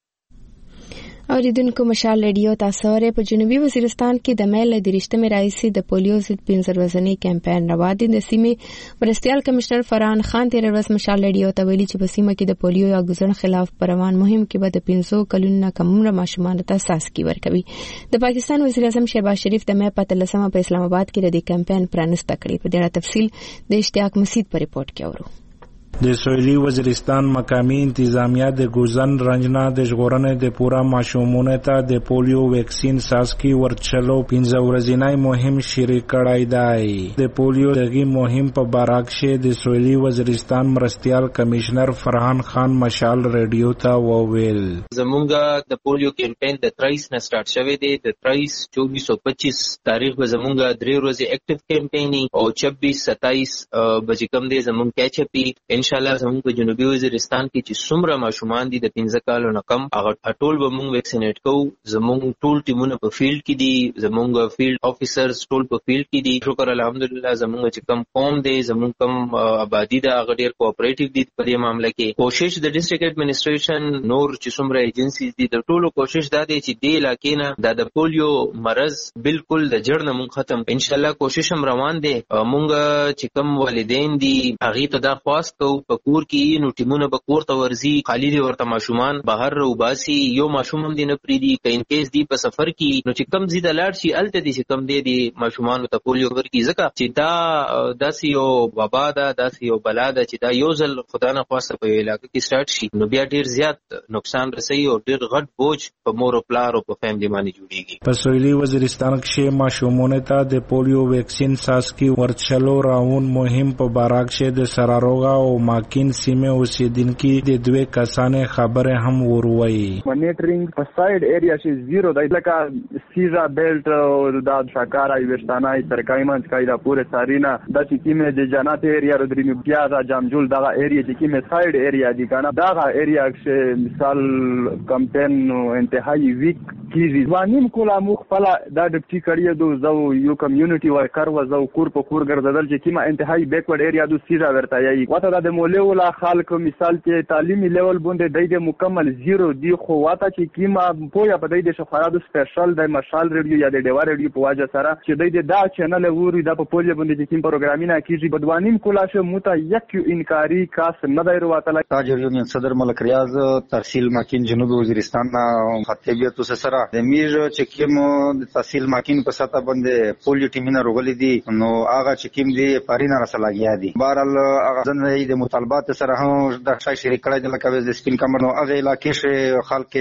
A: اوریدونکو مشال ریډیو تاسو لري. په جنوبي وزیرستان کې د میل د رښتمه رئیس د پولیو ضد پنځه ورځنی کمپاین روان دي. د سیمې مرستيال کمشنر فرحان خان تیر ورځ مشال ریډیو ته ویلي چې په سیمه کې د پولیو یا ګزن خلاف پروان مهم کې به د پنځو کلونو کمره ماشومان ته ساسکی ورکوي. د پاکستان وزیر اعظم شهباز شریف د مې په تلسمه په اسلام آباد کې د کمپاین پرانسته کړی. په دې اړه تفصیل د اشتیاق مسید په ریپورت کې اورو.
O: د سویلي وزیرستان مقامی انتظامیه د ګوزن رنجنا د ژغورنې د پورا ماشومانو ته د پولیو ویکسین ساسکی ورچلو پنځه ورځنی مهم شریک کړای دی. د پولیو دغه مهم په بارک شه د سویلي وزیرستان مرستيال کمشنر فرحان خان مشال ریډیو ته وویل
P: زمونږ د پولیو کمپاین د تریس نه سٹارټ شوی دی. د تریس چوبیس او پچیس تاریخ به زمونږ درې ورځې اکټیو کمپایني او چھبیس ستایس بجې کم دی زمونږ کیچ اپی ان شاء الله زموږ په جنوبي وزیرستان کې چې څومره ماشومان دي د پنځه کالو نه کم هغه ټول به موږ ویکسینیټ کوو. زموږ ټول ټیمونه په فیلډ کې دي، زموږ فیلډ افیسرز ټول په فیلډ کې دي. شکر الحمدلله زموږ چې کم قوم دی زموږ کم آبادی دا هغه ډېر کوآپریټیو دي په دې معاملې کې. کوشش د ډیسټریکټ ایڈمنسټریشن نور چې څومره ایجنسیز دي د ټولو کوشش دا دی چې دې علاقې نه د پولیو مرض بالکل د جړ نه موږ ختم. ان شاء الله کوشش هم روان دی. موږ چې کم والدین دي هغه ته دا خواست کوو په کور کې نو ټیمونه به کور ته ورځي، خالی دي ورته ماشومان بهر روباسي، یو ماشوم هم دي نه پریدي که ان کیس دی په سفر کې نو چې کم زی د لاړ شي الته دي چې کم دی دي ماشومان ته پولیو ورکړي. ځکه چې دا داسې یو وبا ده، داسې یو بلا ده چې دا یو ځل خدا نه خواسته په علاقه کې سٹارټ شي نو بیا ډیر زیات نقصان رسوي او ډیر غټ بوج په مور او پلار او په فیملی باندې جوړیږي.
O: په سویلي وزیرستان کې ماشومانو ته د پولیو ویکسین ساسکی ورچلو راون مهم په باراک شه د سراروغا او ماکین سیمه اوسیدونکو د دوه کسانې خبره هم وروي.
Q: مانیټرینګ په ساید ایریا شي زیرو د لکه سیزا بیلټ او د شاکارا ویشتانای سرکای منځ کایدا پوره سارینا د کیمه د جنات ایریا رودرینو پیازا جامجول دا ایریا د کیمه ساید ایریا دي کنه دا ایریا کې مثال کمپاین انتهایی ویک کیږي. وانیم کولا مخ پلا دا د ټی کړی دو زو یو کمیونټي ورکر و زو کور په کور ګرځدل چې کیمه انتهایی بیکورډ ایریا دو سیزا ورته یي وته د مولې ولا خلک مثال کې تعلیمي لیول باندې د دې مکمل زیرو دی خو واته چې کیما پویا په دې شفاعت سپیشل د مشال ریډیو یا د ډیوا ریډیو په واجه سره چې د دې دا چینل ووري د په پولیو باندې چې کیم پروګرامینګ کیږي بدوانیم کولاشه موته یک یو انکاری کاس نه دی ورواتله.
R: تاجر یونین صدر ملک ریاض تحصیل ماکین جنوب وزیرستان خطیبیت سره د میج چې کیم د تحصیل ماکین په ساته باندې پولیو ټیمینه روغلی دي نو هغه چې کیم دی پارینه رسلاګیا دي. بهرال هغه ځنه د مطالبات سره هم د ښه شریک کړه د لکه د سپین کمر نو هغه علاقې شه خلک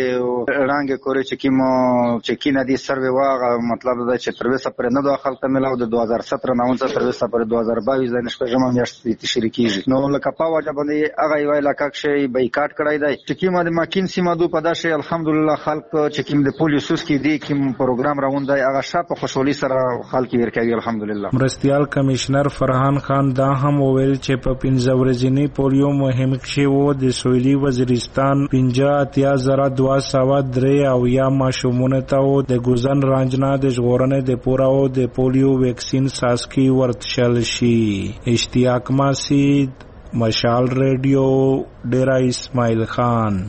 R: رنګ کوري چې کیم چې کینه دي سروي واغه مطلب دا چې تر وسه پر نه د خلک ملاو د دوه هزار سطر نه ونځ تر وسه پر دوه هزار بایس د نشپژم میاشتې شریکیږي نو لکه په واجب باندې هغه یو علاقې شه بایکاټ کړای دی چې کیم د ماکین سیمه دو په داشه الحمدلله خلک چې کیم د پولیسوس کې دی کیم پروګرام راوندای هغه شاپ خوشحالي سره خلک ورکوي الحمدلله.
O: مرستيال کمشنر فرحان خان دا هم ویل چې په پنځه ورځې پولیو مهم کې وو د سویلي وزیرستان پنځه اتیا زره دوه سوه درې او یا ماشومانو ته د ګوزن رانجنا د ژغورنې د پوراو د پولیو ویکسین ساسکی ورتشل شي. اشتیاق مسید، مشال ریډیو، ډیرا اسماعیل خان.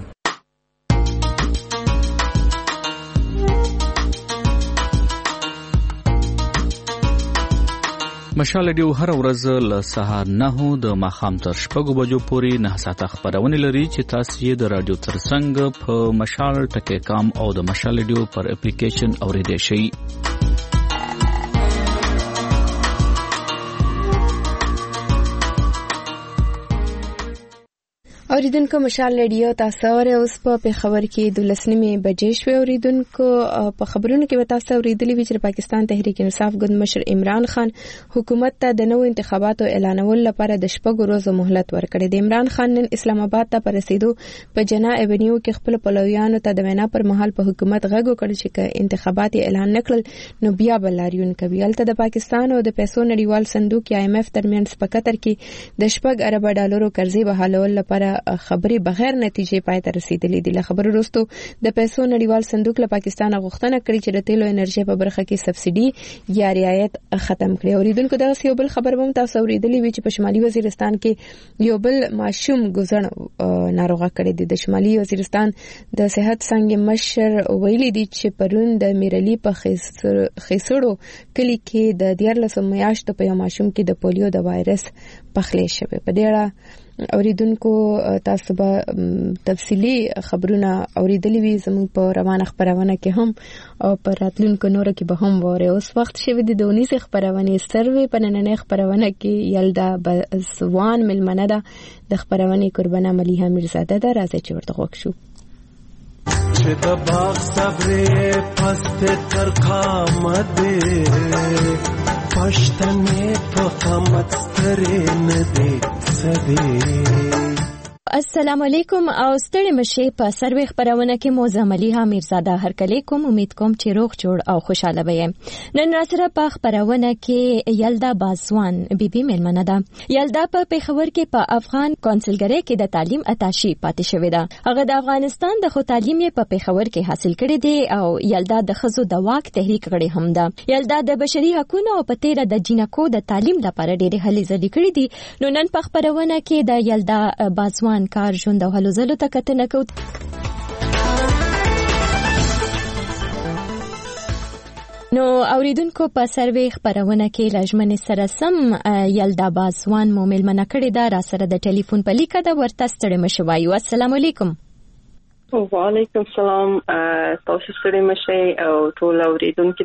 B: مشال ریډیو هر ورځ له سهار نه د ماښام تر شپږو بجو پورې نه ساعته خبرونه لري چې تاسو یې د رادیو ترڅنګ په مشال ټکی کام او د مشال ریډیو پر اپلیکیشن اوریدئ شئ.
A: اوریدونکو مشال ریډیو تاسو اوره اوس په خبر کې د لسنیمه بجې شوي. اوریدونکو په خبرونو کې تاسو اوریدلی وی چې پاکستان تحریک انصاف ګوند مشر عمران خان حکومت ته د نوو انتخاباتو اعلانول لپاره د شپږو ورځو مهلت ورکړی دی. عمران خان نن اسلام آباد ته پرسیدو په جنا ایونیو کې خپل پلویانو ته د وینا پر مهال په حکومت غږ وکړ چې انتخابات اعلان نکړل نو بیا بلاریون کوي. البته د پاکستان او د پیسو نړیوال صندوق یا ایم ایف ترمنځ په قطر کې د شپږ ارب ډالرو قرضې بحالول لپاره خبري بغیر نتیجې پای ته رسیدلې دي. له خبرو وروسته د پیسو نړیوال صندوق له پاکستان غوښتنه کړې چې د تیلو انرژي په برخه کې سبسيډي یا رعایت ختم کړي. اوریدونکو دا یو بل خبر هم تاسو اوریدلی وی چې په شمالي وزیرستان کې یو بل ماشوم ګزړ ناروغه کړی دی. د شمالي وزیرستان د صحت څنګه مشر ویلي دی چې پرون د میرلی په خیسړو کلی کې د دیارلس میاشتو په یو ماشوم کې د پولیو د وایرس پخلی شوی. په دې اړه اوریدونکو تاسو به تفصیلی خبرونه اوریدلی وي زموږ په روانه خبرونه کې هم او پر راتلونکو نور کې به هم وره. اوس وخت شوی د دونیس خبرونه سروي په نننې خبرونه کې یلدا بسوان ملمنه ده د خبرونه قربانه ملیحه میرزاده ده. راځي چې ورته غوښ شو
S: چې د باغ صبر پست تر قامت پښتنې په قامت سترې نه دي سدي.
H: السلام علیکم او ستړي مشه په سروي خبرونه کې موزه ملیحه میرزاده هر کله کوم امید کوم چې روغ جوړ او خوشاله وي. نن راسره په خبرونه کې یلدا باسوان بیبي ملمنه ده. یلدا په پیښور کې په افغان کونسلګری کې د تعلیم اتاشي پاتې شوې ده. هغه د افغانستان د خو تعلیم په پیښور کې حاصل کړی دی او یلدا د خزو د واک تحریک غړي هم ده. یلدا د بشري حقوقو او په تیر د جنکو د تعلیم لپاره ډېری هلې ځلې کړې دي. نو نن په خبرونه کې د یلدا باسوان کار ژوند او هلو زلو ته کتنه کوو. نو اوریدونکو په سروي خبرونه کې لجمن سره سم یلدا باسوان مومل منکړه دا را سره د ټلیفون په لیکه دا ورته ستړي مشوایو. السلام علیکم.
T: وعلیکم السلام. تاسو ستړي مشه او ټول اوریدونکو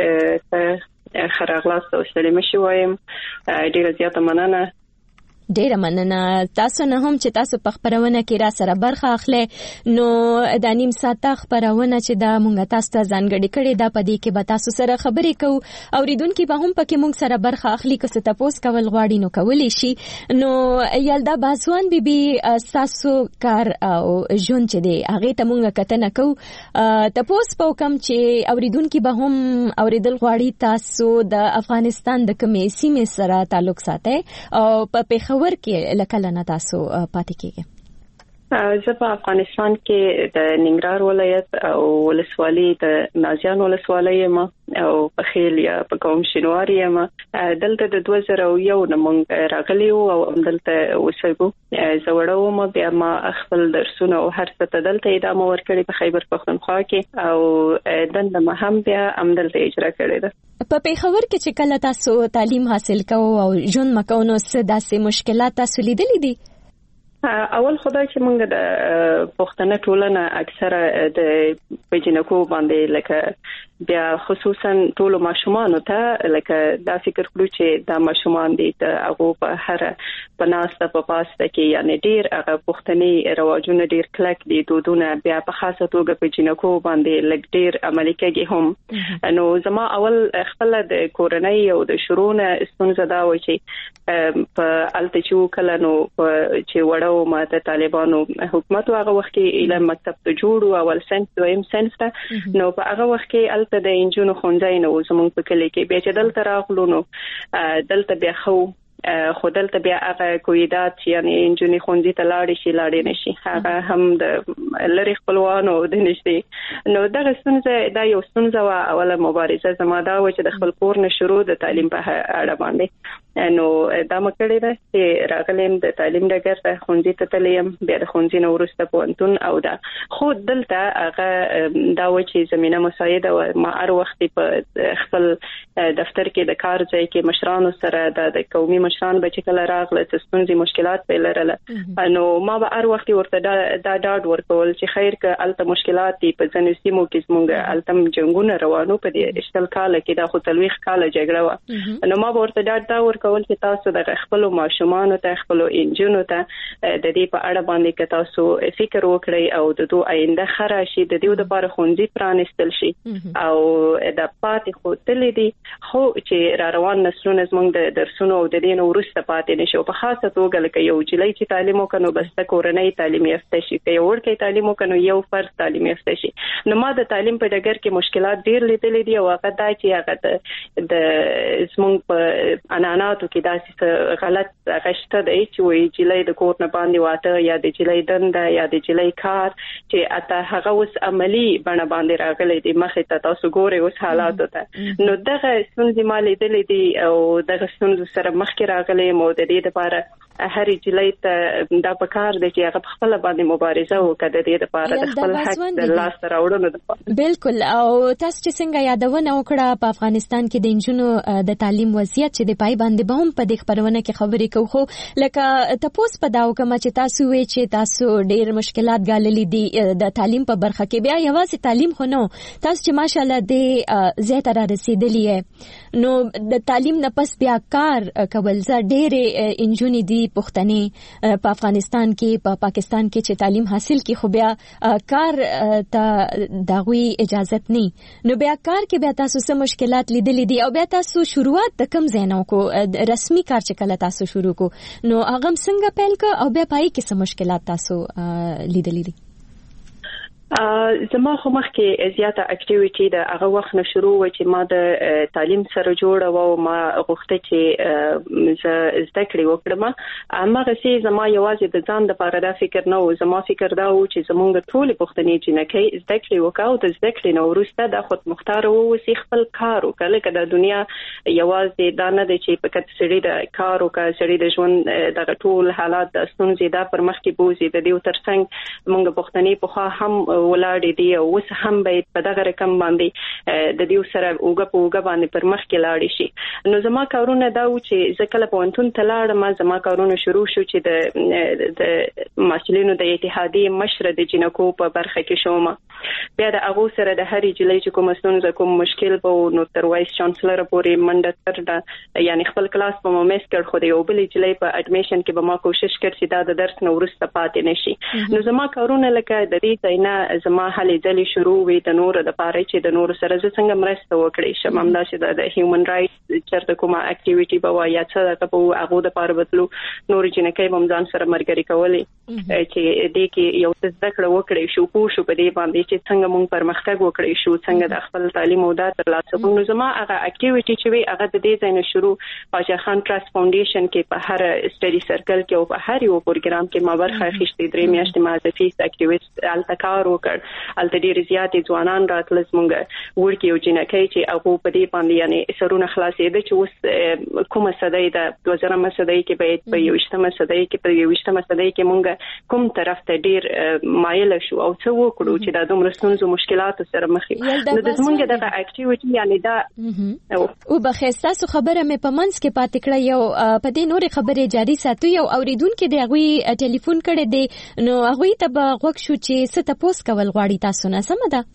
T: د خراغلاس او ستړي مشوایم. ډیره زیاته مننه.
H: ډیره مننه تاسو نه هم چې تاسو په خبرونه کې را سره برخه اخلي. نو د نیم ساعته خبرونه چې دا مونږ تاسو ته ځانګړي کړي دا پدې کې به تاسو سره خبرې کوو. اوریدونکو به هم پکې مونږ سره برخه اخلي که څه تاسو کول غواړي نو کولی شي. نو یلدا باسوان بیبي تاسو کار او ژوند چې دی هغه ته مونږ کتنه کوو. تاسو په کوم چې اوریدونکو به هم اوریدل غواړي تاسو د افغانستان د کومې سیمې سره تعلق ساتي او په پیښور ورکه لکه نه تاسو پاتې کیږي.
T: زه په افغانستان کې د ننګرهار ولایت او ولسوالۍ د نازیان ولسوالۍ یم او په خیل یا په قوم شینواری یم. دلته د دوه زره یو نمونږ راغلی او دلته اوسېږو. زه وړه وم بیا ما خپل درسونه او هر څه ته دلته ادامه ورکړې په خیبر پښتونخوا کې او دنده ما هم بیا هم دلته اجرا کړې ده.
H: په پیښور کې چې کله تاسو تعلیم حاصل کوو او ژوند مکو نو څه داسې مشکلات تاسو لیدلې دي؟
T: اول خدای چې موږ د پښتنه ټولنه اکثره د بجنکو باندې لکه بیا خصوصا ټول ماشومان ته لکه دا فکر کړو چې دا ماشومان دي د هغه په هر پناسته په پاسته کې یعنی ډیر هغه پښتني رواجونه ډیر کلک دي دودونه بیا په خاصه توګه بجنکو باندې لګ ډیر عملي کوي هم. نو زما اول خپل د کورنۍ او د شرونه ستونزه دا و چې په التچو کله نو چې وړ او ما د طالبانو حکومت هغه وخت کې علم مکتب ته جوړو اول سنت دویم سنت ته نو په هغه وخت کې الته د انجونو خونځای نو زموږ په کلی کې بیا چې دلته راغلو نو دلته بیا خو خودل ته بیا هغه کویدات یعنی انجونی خونځي ته لاړ شي لاړ نه شي هغه هم د لری خپلوانو د نشته نو دغه څنګه دا یو څنګه وا اوله مبارزه زما دا و چې د خپل کور نه شروع د تعلیم په اړه باندې نو دا مکړې ده چې راغلم د تعلیم ډګر ته خونځي ته تلم بیا د خونځي نو ورسته پونتون او دا خو دلته هغه دا و چې زمينه مساعده و ما هر وخت په خپل دفتر کې د کار ځای کې مشرانو سره د قومي مشران به چې کله راغله ستونزې مشکلات په لرله نو ما به هر وخت ورته دا دا ډاډ ورکول چې خیر ک الته مشکلات دي په ځنې سیمو کې زموږ التم جنگونه روانو په دې اشتل کال کې دا خو تلويخ کال جګړه و نو ما به ورته ډاډ دا ورکول چې تاسو د خپل ماشومان ته خپل انجونو ته د دې په اړه باندې ک تاسو فکر وکړئ او د دوه آینده خراشي د دې لپاره خونځي پرانستل شي او د پاتې خو تلې دي خو چې را روان نسلونه زموږ د درسونو او د دین ورسته پاتې نشي په خاصه توګه لکه یو جلای چې تعلیم وکړو بس د کورنۍ تعلیم یافته شي که یو ورکه تعلیم وکړو یو فرد تعلیم یافته شي نو ما د تعلیم په ډګر کې مشکلات ډیر لیدلې دي او هغه دا چې هغه د زموږ په اناناتو کې داسې غلط غشته دی چې وایي جلای د کور نه باندې واته یا د جلای دنده یا د جلای کار چې اته هغه اوس عملی بڼه باندې راغلي دي مخې ته تاسو ګورئ اوس حالات ته نو دغه ستونزې مالې دلې دي او دغه ستونزې سره مخکې راغلي مو د دې لپاره هر جلای ته دا پکار دی چې هغه خپل باندې مبارزه وکړي د دې لپاره د خپل حق د لاس راوړلو لپاره
H: بالکل او تاسو چې څنګه یادونه وکړه په افغانستان کې د انجونو د تعلیم وضعیت چې د پای باندې به هم په دې خبرونه کې خبرې کوو خو لکه تاسو په داو کوم چې تاسو وی چې تاسو ډېر مشکلات ګاللې دي د تعلیم په برخه کې بیا یوازې تعلیم خو نو تاسو چې ماشاءالله د زیات را رسیدلې نو د تعلیم نه پس بیا کار کول زه ډېر انجونی دي پښتني په افغانستان کې په پا پاکستان کې چې تعلیم حاصل کی خو بیا کار ته دغوی اجازه نه نو بیا کار کې بیا تاسو سم مشکلات لیدلې دي او بیا تاسو شروعات د کم زینو کو رسمي کار چې کله تاسو شروع کو نو هغه څنګه پیل کو او بیا پای کې سم مشکلات تاسو لیدلې دي
T: زما خو مخکې زیاته اکټیویټي د هغه وخت نه شروع و چې ما د تعلیم سره جوړه و او ما غوښته چې ز زده کړې وکړم هغه سي زما یوازې د ځان لپاره دا فکر نه و زما فکر دا و چې زمونږ ټول پښتني جنکۍ زده کړې وکاو د زده کړې نو وروسته د خود مختار وو سي خپل کار وکړي کله د دنیا یوازې دا نه دی چې فقط سړي د کار او سړي د ژوند د ټول حالات د ستونزې دا پر مخ کې بوزي د دې ترڅنګ مونږ پښتني په خوا هم ولاړې دي او اوس هم به په دغه رقم باندې د دې سره اوګه په اوګه باندې پر مخ کې لاړ شي نو زما کارونه دا و چې ځکه په پونتون تلاړم زما کارونه شروع شو چې د د مسؤلینو د اتحادیې مشر د جنکو په برخه کې شوم بیا د هغه سره د هرې جلې چې کوم ستونزه کوم مشکل به نو تر وایس چانسلر پورې منډه تر یعنی خپل کلاس په مومس کړ خو د یو بل جلې په اډمیشن کې به ما کوشش کړ چې دا د درس نو ورسته پاتې نشي نو زما کارونه لکه د دې ځاینا زما هلې ځلې شروع وي د نور د پاره چې د نور سره څنګه مرسته وکړي شم هم دا چې د هیومن رائټس چرته کومه اکټیویټي به وایي چې دا په هغه د پاره بدلو نور جنکۍ بمځان سره مرګري کولې چې دې کې یو څه ذکر وکړي شو پوه شو په دې باندې چې څنګه مونږ پرمختګ وکړي شو څنګه د خپل تعلیم او د ترلاسه نو زما هغه اکټیویټي چې وي هغه د دې ځای نه شروع پاجا خان ټرست فاونډیشن کې په هر سټډي سرکل کې او په هر یو پروګرام کې ما برخه اخیستې درې میاشتې ما د فیس اکټیویسټ التکار وکړ الته ډېر زیاتې ځوانان راتل زمونږ ورکی او جنکۍ چې هغه په دې باندې یعنی سرونه خلاصېده چې اوس کومه صدۍ د دوه زره صدۍ کې باید په یو شتمه صدۍ کې په یو شتمه صدۍ کې مونږ کوم طرف ته ډېر مایل شو او څه وکړو چې دا دومره ستونزو مشکلات سره مخ یو نو د زمونږ دغه اکټیویټي یعنی دا
H: او بخښتا سو خبره مې په منځ کې پاتې کړه یو په دې نورې خبرې جاری ساتو یو اوریدونکو د هغه ټلیفون کړي دی نو هغه ته به غوښ شو چې ست پوس کول غواړي تاسو نه سم ده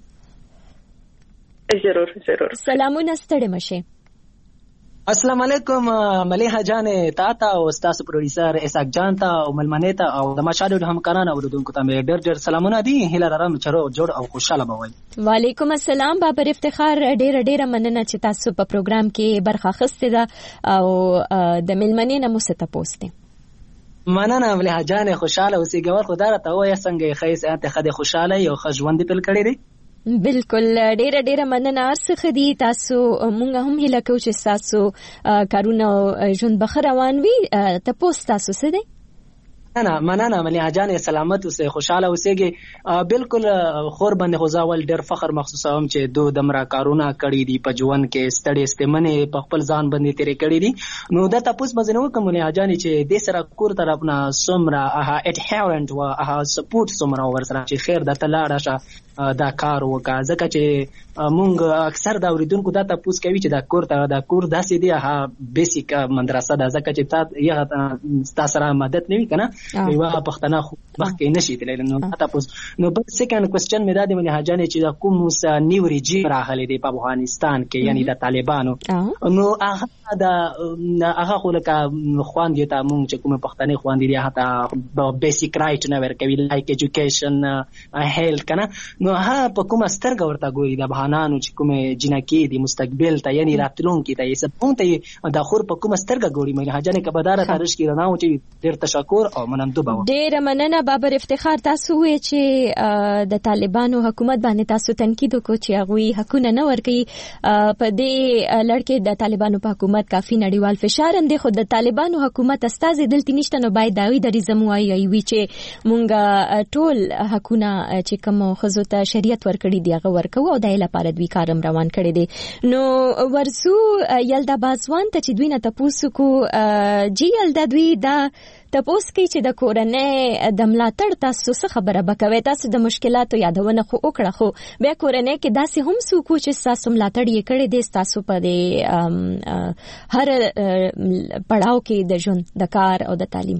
T: ضرور ضرور
H: سلامونه ستړي مشه
U: السلام علیکم ملیحه جان تا ته او استاد پروډوسر اسحاق جان ته او ملمنه ته او د مشاهده همکارانو اوریدونکو ته مې ډېر ډېر سلامونه دي هیله لرم چې روغ جوړ او خوشاله بوي
H: وعلیکم السلام بابر افتخار ډېر ډېر مننه چې تاسو په پروګرام کې برخه اخیستې ده او د ملمنې نه مو ست پوسټ
U: مننه ملیحه جان خوشاله اوسې ګور خدای ته وای څنګه خیس انت خدای خوشاله یو خ ژوند پیل کړی دی
H: بالکل ډیره ډیره مننه ارڅخه دي تاسو مونږ هم هیله کوو چې تاسو کارونه ژوند بخیر روان وي تاسو تاسو څه دي
U: نه مننه ملي جان سلامت اوسه خوشاله اوسېږي بالکل خور باندې غزاول ډېر فخر محسوس هم چې دو دمرا کارونه کړی دي په ژوند کې ستړي استمنه په خپل ځان باندې تیرې کړی دي نو دا تاسو مزنه کوم ملي جان چې د سره کور طرف نه سمرا اها اډهرنت وا اها سپورټ سمرا ورسره چې خیر د تلاړه شه دا کار وکا ځکه چې مونږ اکثر دا اوریدونکو دا تاسو کوي چې دا کور ته دا کور داسې دی ها بیسیک مدرسه دا ځکه چې تا یا تاسو سره مدد نه وی کنه یو پښتنه خو مخکې نشي تللی نو تاسو نو بل سیکنډ کوېسچن مې دا دی مې حاجانې چې کوم نیو ریجیم راغلی دی په افغانستان کې یعنی د طالبانو نو هغه دا هغه خو لکه خواندې ته مونږ چې کوم پښتنې خواندې دي هغه بیسیک رائټ نه ورکوي لایک ایجوکیشن هیلث کنه نو هغه په کومه سترګه ورته ګوري د بهانانو چې کومه جنکی دي مستقبل ته یعنی راتلونکي ته یې سپون ته د خور په کومه سترګه ګوري مې حاجانې کبدار تارش کې راناو چې ډېر تشکر او منندوبه
H: ډېر مننه بابر افتخار تاسو وی چې د طالبانو حکومت باندې تاسو تنقید وکړو چې هغه حقونه نه ورکړي په دې لړ کې د طالبانو په حکومت کافي نړیوال فشار هم دی خو د طالبانو حکومت استازي دلته نشته نو باید دا وی د ریزموای وی چې مونږ ټول حقونه چې کوم خزو ته شریعت ورکړي دی هغه ورکو او د لپاره دوی کارم روان کړی دی نو ورسو یلدا بازوان ته چې دوی نه تاسو کو جی یلدا دوی دا تاسو کې چې د کورنۍ د ملاتړ تاسو څه خبره بکوي تاسو د مشکلاتو یادونه خو وکړه خو بیا کورنۍ کې داسې هم څوک چې تاسو ملاتړ یې کړی دی تاسو په دې هر پړاو کې د ژوند د کار او د تعلیم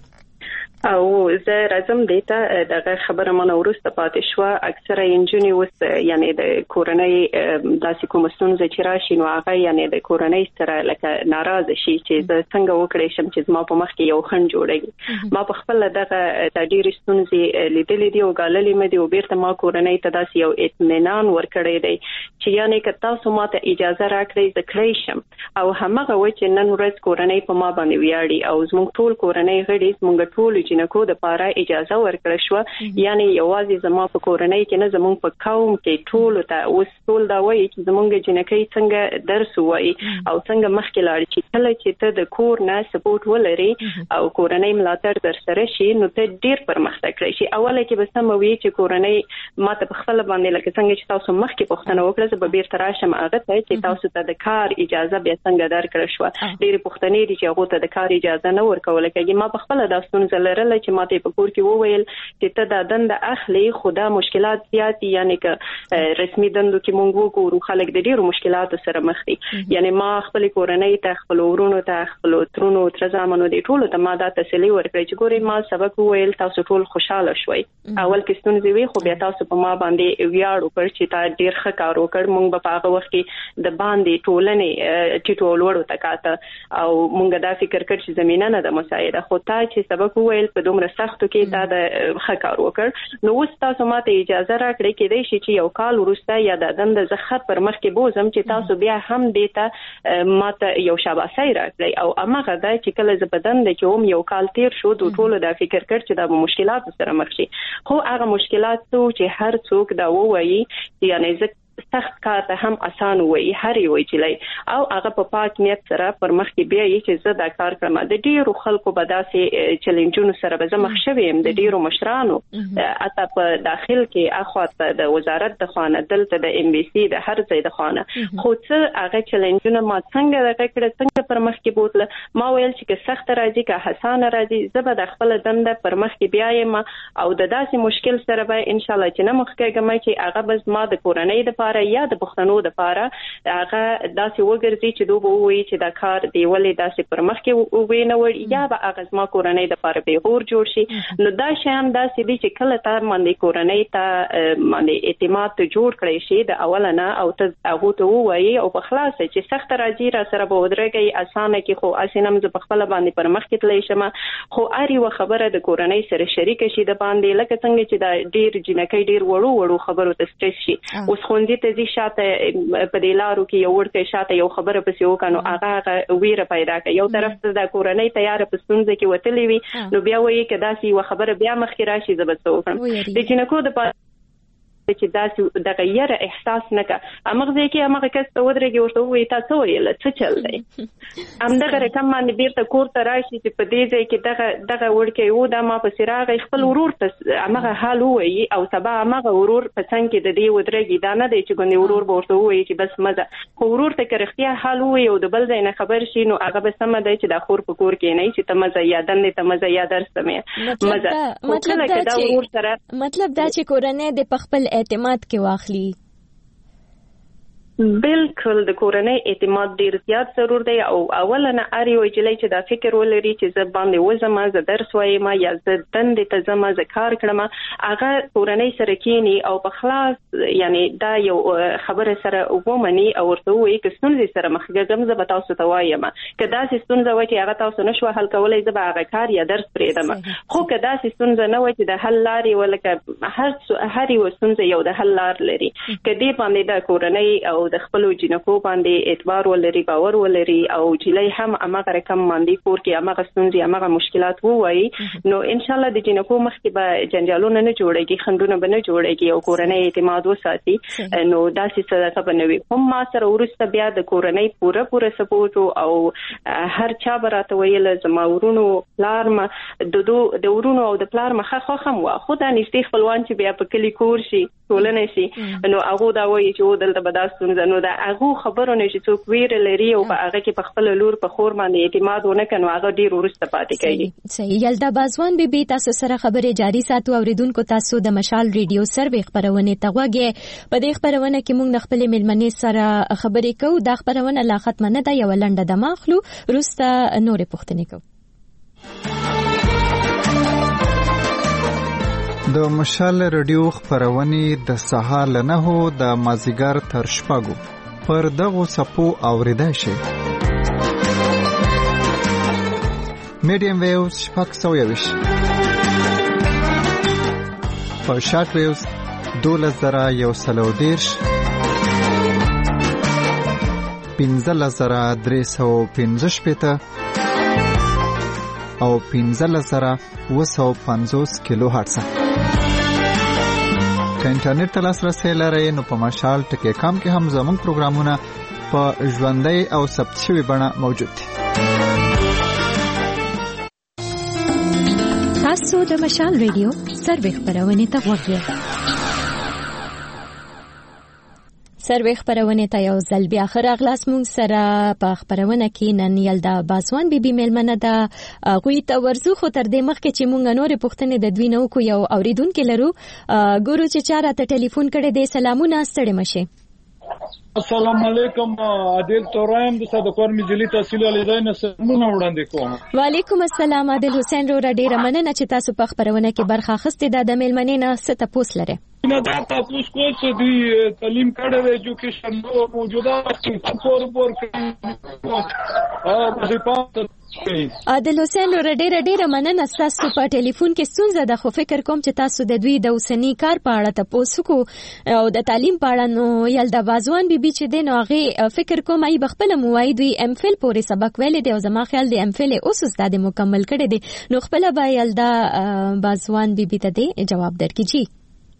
T: او زه راځم دیتا دغه خبره مونږ ورسته پاتې شو اکثره انجینی وس یعنی د کورنۍ داسې کوم ستونزې چې راشي نو هغه یعنی د کورنۍ سره لکه ناراضه شي چې زه څنګه وکړې شم چې ما په مخ کې یو خن جوړېږي ما په خپل دغه د ډېر ستونزې لیدلې دي او غاللې مې دي او بیرته ما کورنۍ ته داسې یو اطمینان ورکړی دی چې یعنی که تاسو ماته اجازه راکړئ زه کړی شم او همغه و چې نن ورځ کورنۍ په ما باندې ویاړي او زموږ ټول کورنۍ غړي زموږ ټول جنکو د پاره اجازه ورکړه شو یعنی یوازې زما په کورنۍ کې نه زموږ په قوم کې ټول ته اوس ټول دا وایي چې زموږ جنکې څنګه درس وایي او څنګه مخکې لاړ چې کله چې ته د کور نه سپورټ ولري او کورنۍ ملاتړ در سره شي نو ته ډیر پرمختګ کوي شي اوله کې به سم وي چې کورنۍ ماته په خپل باندې لکه څنګه چې تاسو مخکې پوښتنه وکړه زه به بیرته راشم هغه ته چې تاسو ته د کار اجازه بیا څنګه درکړه شو ډېر پوښتنې دي چې هغه ته د کار اجازه نه ورکول کېږي ما په خپل د ستونزې لرله چې ماته په کور کې وویل چې ته دا دند اخلي خدا مشکلات زیات یعنی که رسمي دندو کې مونږ وګورو خلک د ډیرو مشکلاتو سره مخ دي یعنی ما خپل کورنۍ ته خپل ورونو ته خپل ترونو تر زمانو دي ټول ته ما دا تسلی ورکړي چې ګوري ما سبق وویل تاسو ټول خوشاله شوي اول کې ستونزې وي خو بیا تاسو په ما باندې ویاړ وکړ چې تا ډیر ښه کار وکړ مونږ په هغه وخت کې د باندې ټولنې ټیټول وړو تکاته او مونږ دا فکر کړ چې زمينه نه د مساعده خو تا چې سبق وویل په دومره سختو کې دا د ښه کار وکړ نو اوس تاسو ماته اجازه راکړئ کېدای شي چې یو کال وروسته یا د دند زخه پر مخ کې بوزم چې تاسو بیا هم دیته ماته یو شاباسي راکړئ او امغه دا چې کله ز بدن د کوم یو کال تیر شو د ټولو د فکر کړ چې د مشکلات سره مخ شي خو هغه مشکلات چې هر څوک دا وایي یعنی زه سخت کار ته هم اسان وي هر یو چلای او هغه په پاک نیت سره پر مخ کې بیا یې چې زه دا کار کوم د ډیرو خلکو په داسې چیلنجونو سره به زه مخ شوم د ډیرو مشرانو اته په داخل کې اخواته د وزارت د خانه دلته د ام بي سي د هر ځای د خانه خو څه هغه چیلنجونه ما څنګه د کړه څنګه پر مخ کې بوتله ما ویل چې سخت راځي که حسان راځي زه به د خپل دنده پر مخ کې بیا یم او د داسې مشکل سره به ان شاء الله چې نه مخ کېږم چې هغه بس ما د کورنۍ د یا د پښتنو د پاره هغه داسې وګرځي چې دوی وایي چې دا کار دی ولې داسې پر مخ کې وینه وړي یا به هغه زما کورنۍ د پاره به غور جوړ شي نو دا شیان داسې دي چې کله تا باندې کورنۍ ته باندې اعتماد ته جوړ کړی شي د اولنه او ته هغه ته وایي او په خلاص چې سخت راځي را سره به ودرېږي اسانه کې خو اسینم ز په خپل باندې پر مخ کې تللی شم خو اړ یو خبره د کورنۍ سره شریک شي د باندې لکه څنګه چې دا ډیر جنکې ډیر وړو وړو خبرو ته سټریس شي اوس خوندې ته ځي شاته په دې لارو کې یو ورته شاته یو خبره پسې وکړو هغه ویره پیدا کوي یو طرف ته د کورنۍ تیار په ستونزه کې وتلی وي نو بیا وایي کدا چې یو خبره بیا مخکې راشي زبر څه وکړم د جنکو د چې داسې د غیر احساس نه کا امغه کې امغه کس ته ودرېږي ورته وایي تاسو ویل څه چل دی همدغه رقم باندې بیرته کور ته راشي چې په دې ځای کې دغه دغه وړکې یو د ما په سراغ خپل ورور ته امغه حال وایي او سبا امغه ورور په څنګه کې د دې ودرېږي دا نه دی چې ګوندې ورور به ورته وایي چې بس مزه خو ورور ته که رښتیا حال وایي او د بل ځای نه خبر شي نو هغه به سمه دی چې دا خور په کور کې نه چې ته مزه یا دندې ته مزه یا درس ته مې مزه
H: مطلب دا چې مطلب دا چې کورنۍ د خپل اعتماد کې واخلي
T: بالکل د کورنۍ اعتماد ډیر زیات ضرور دی او اولنه اړ یو چې چې دا فکر ولري چې زه باندې وزم زه درس وایم یا زه دندې ته زم زه کار کړم هغه کورنۍ سره کینی او په خلاص یعنی دا یو خبره سره وګمني او ورته وایي چې ستونزې سره مخ کېږم زه به تاسو ته وایم که دا ستونزه وای چې هغه تاسو نشو حل کولای زه به هغه کار یا درس پرېږدم خو که دا ستونزه نه وای چې د حل لارې ولکه هر هر یو ستونزه یو د حل لار لري که دې باندې د کورنۍ او د خپل جنکو باندې اعتبار ولري باور ولري او چې هم امغه رقم باندې کور کې امغه ستونزې امغه مشکلات وایي نو ان شاء الله د جنکو مخ کې به جنجالونه نه جوړيږي خندونه به نه جوړيږي او کورنۍ اعتماد وساتي نو داسې صدقه بنوي هم ما سره ورسته بیا د کورنۍ پوره پوره سپورټ او هر چا براته ویل زما ورونو پلارم د دو د ورونو او د پلار مخه خو هم وا خدای نشته خپلوان چې بیا په کلی کور شي ټولنه شي نو هغه دا وایي چې دلته به دا ستونزه نو هغه خبرونه چې څوک ویر لري او هغه کې په خپل لور په خور باندې اعتماد ونه کنو هغه ډیر ورسته پاتې کوي
H: صحیح یلدا بازوان بیبي تاسو سره خبره جاری ساتو اوریدونکو تاسو د مشال ریډیو سروې خبرونه تغوږه په دې خبرونه کې موږ خپل ملمنې سره خبرې کوو دا خبرونه لا ختمه نه ده یو لنډه د ماخلو روسته نورې پوښتنې کوو
G: د مشال ریډیو خبرونه د سهار له نهو د مازیګر تر شپږو پر دغه سپو اوریدای شي میډیم ویوز شپږ سوه یوش په شارټ ویوز دولس زره یو سل او دېرش پنځلس زره درې سوه پنځه شپېته او پنځلس زره اوه سوه پنځوس کیلو هرتز که انټرنیټ ته لاسرسی لرئ نو په مشال ټکی کام کې هم زموږ پروګرامونه په ژوندۍ او ثبت شوي بڼه موجود دي
H: تاسو د مشال ریډیو سروې خبرونه ته غوږ یاست سروې خبرونه ته یو ځل بیا خراغلاس مونږ سره په خبرونه کې نن یلدا بازوان بیبي ملمنه ده غوي ته ورزو خو تر دې مخکې چې مونږ نورې پوښتنې د دوی نو کو یو اوریدونکو لرو ګورو چې چاره ته ټلیفون کړي دې سلامونه ستړي مشه
C: السلام علیکم عادل تورایم د صدقور مجلي تحصیل الیدای نسمونه وړاندې کوم
H: وعلیکم السلام عادل حسین رو ډیره مننه چې تاسو په خبرونه کې برخه اخیستې ده د ملمنې نه ست پوس لري
C: نه دا تاسو کو څه دی تعلیم کړه د ایجوکیشن نو موجوده سپور پور کوي او په پات
H: عادل حسین رو ډیره ډیره مننه تاسو په ټلیفون کې ستونزه ده خو فکر کوم چې تاسو د دوی د اوسنی کار په اړه تاسو کو او د تعلیم په اړه نو یلدا بازوان بیبي چې د نوغه فکر کوم ای بخپل موای دوی ام فل پورې سبق ویل دی او زما خیال دی ام فل اوس استاد مکمل کړي دي نو خپل به یلدا بازوان بیبي ته دی جواب درکړي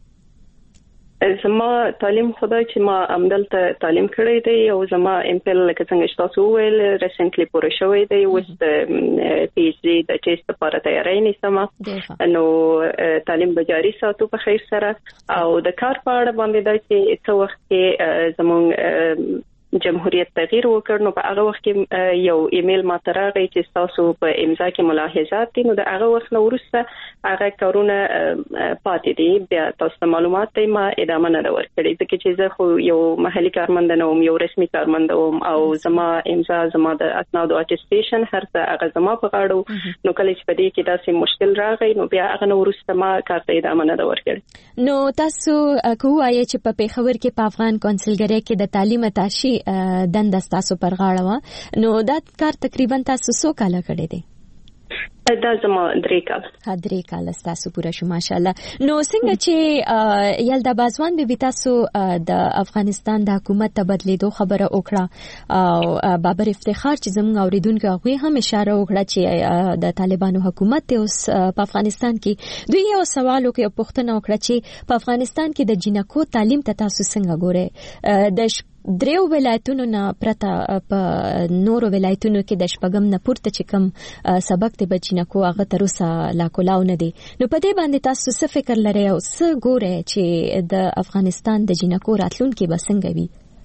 T: زما تعلیم خدای چې ما عمدلته تعلیم کړی دی او زما ام فل لکه څنګه تاسو ویل ریسنټلی پوره شوی دی اوس د پی ایچ ډي د ټیسټ لپاره تیاری نیسم نو تعلیم به جاری ساتو په خیر سره او د کار په اړه باندې دا چې څو وخت کې زموږ جمهوریت تغییر وکړ نو په هغه وخت کې یو ایمیل ما ته راغی چې تاسو په امضا کې ملاحظات دي نو د هغه وخت نو وروسته هغه کارونه پاتې دي بیا تاسو معلومات ته ما ادامه نه ورکړې ځکه چې زه خو یو محلي کارمند نه وم یو رسمي کارمند وم او زما امضا زما د اسناد او اټیسټیشن هر څه هغه زما په غاړه نو کله چې په دې کې داسې مشکل راغی نو بیا هغه نو وروسته ما کار ته ادامه نه ورکړې
H: نو تاسو کوه چې په پیښور کې په افغان کونسلګری کې د تعلیم اتاشي دند تاسو پر غاړه و نو دا کار تقریبا تاسو څو کال کړی دی
T: دا زما درې کال
H: درې کال تاسو پوره شو ماشاءالله. نو څنګه چې یلدا بازوان به تاسو د افغانستان د حکومت تبدلیدو خبره وکړه او بابر افتخار چې زموږ اوریدونکو هغه هم اشاره وکړه چې د طالبانو حکومت ته اوس په افغانستان کې دوی یو سوال وکړ پوښتنه وکړه چې په افغانستان کې د جنکو تعلیم ته تاسو څنګه ګورئ؟ د دریو ولایتونو نه پرته په نورو ولایتونو کې د شپږم نه پورته چې کوم سبق ته بچینکو هغه تر اوسه لا کولاو نه دي. نو په دې باندې تاسو څه فکر لرئ او څه ګورئ چې د افغانستان د جنکو راتلونکي به څنګه وي؟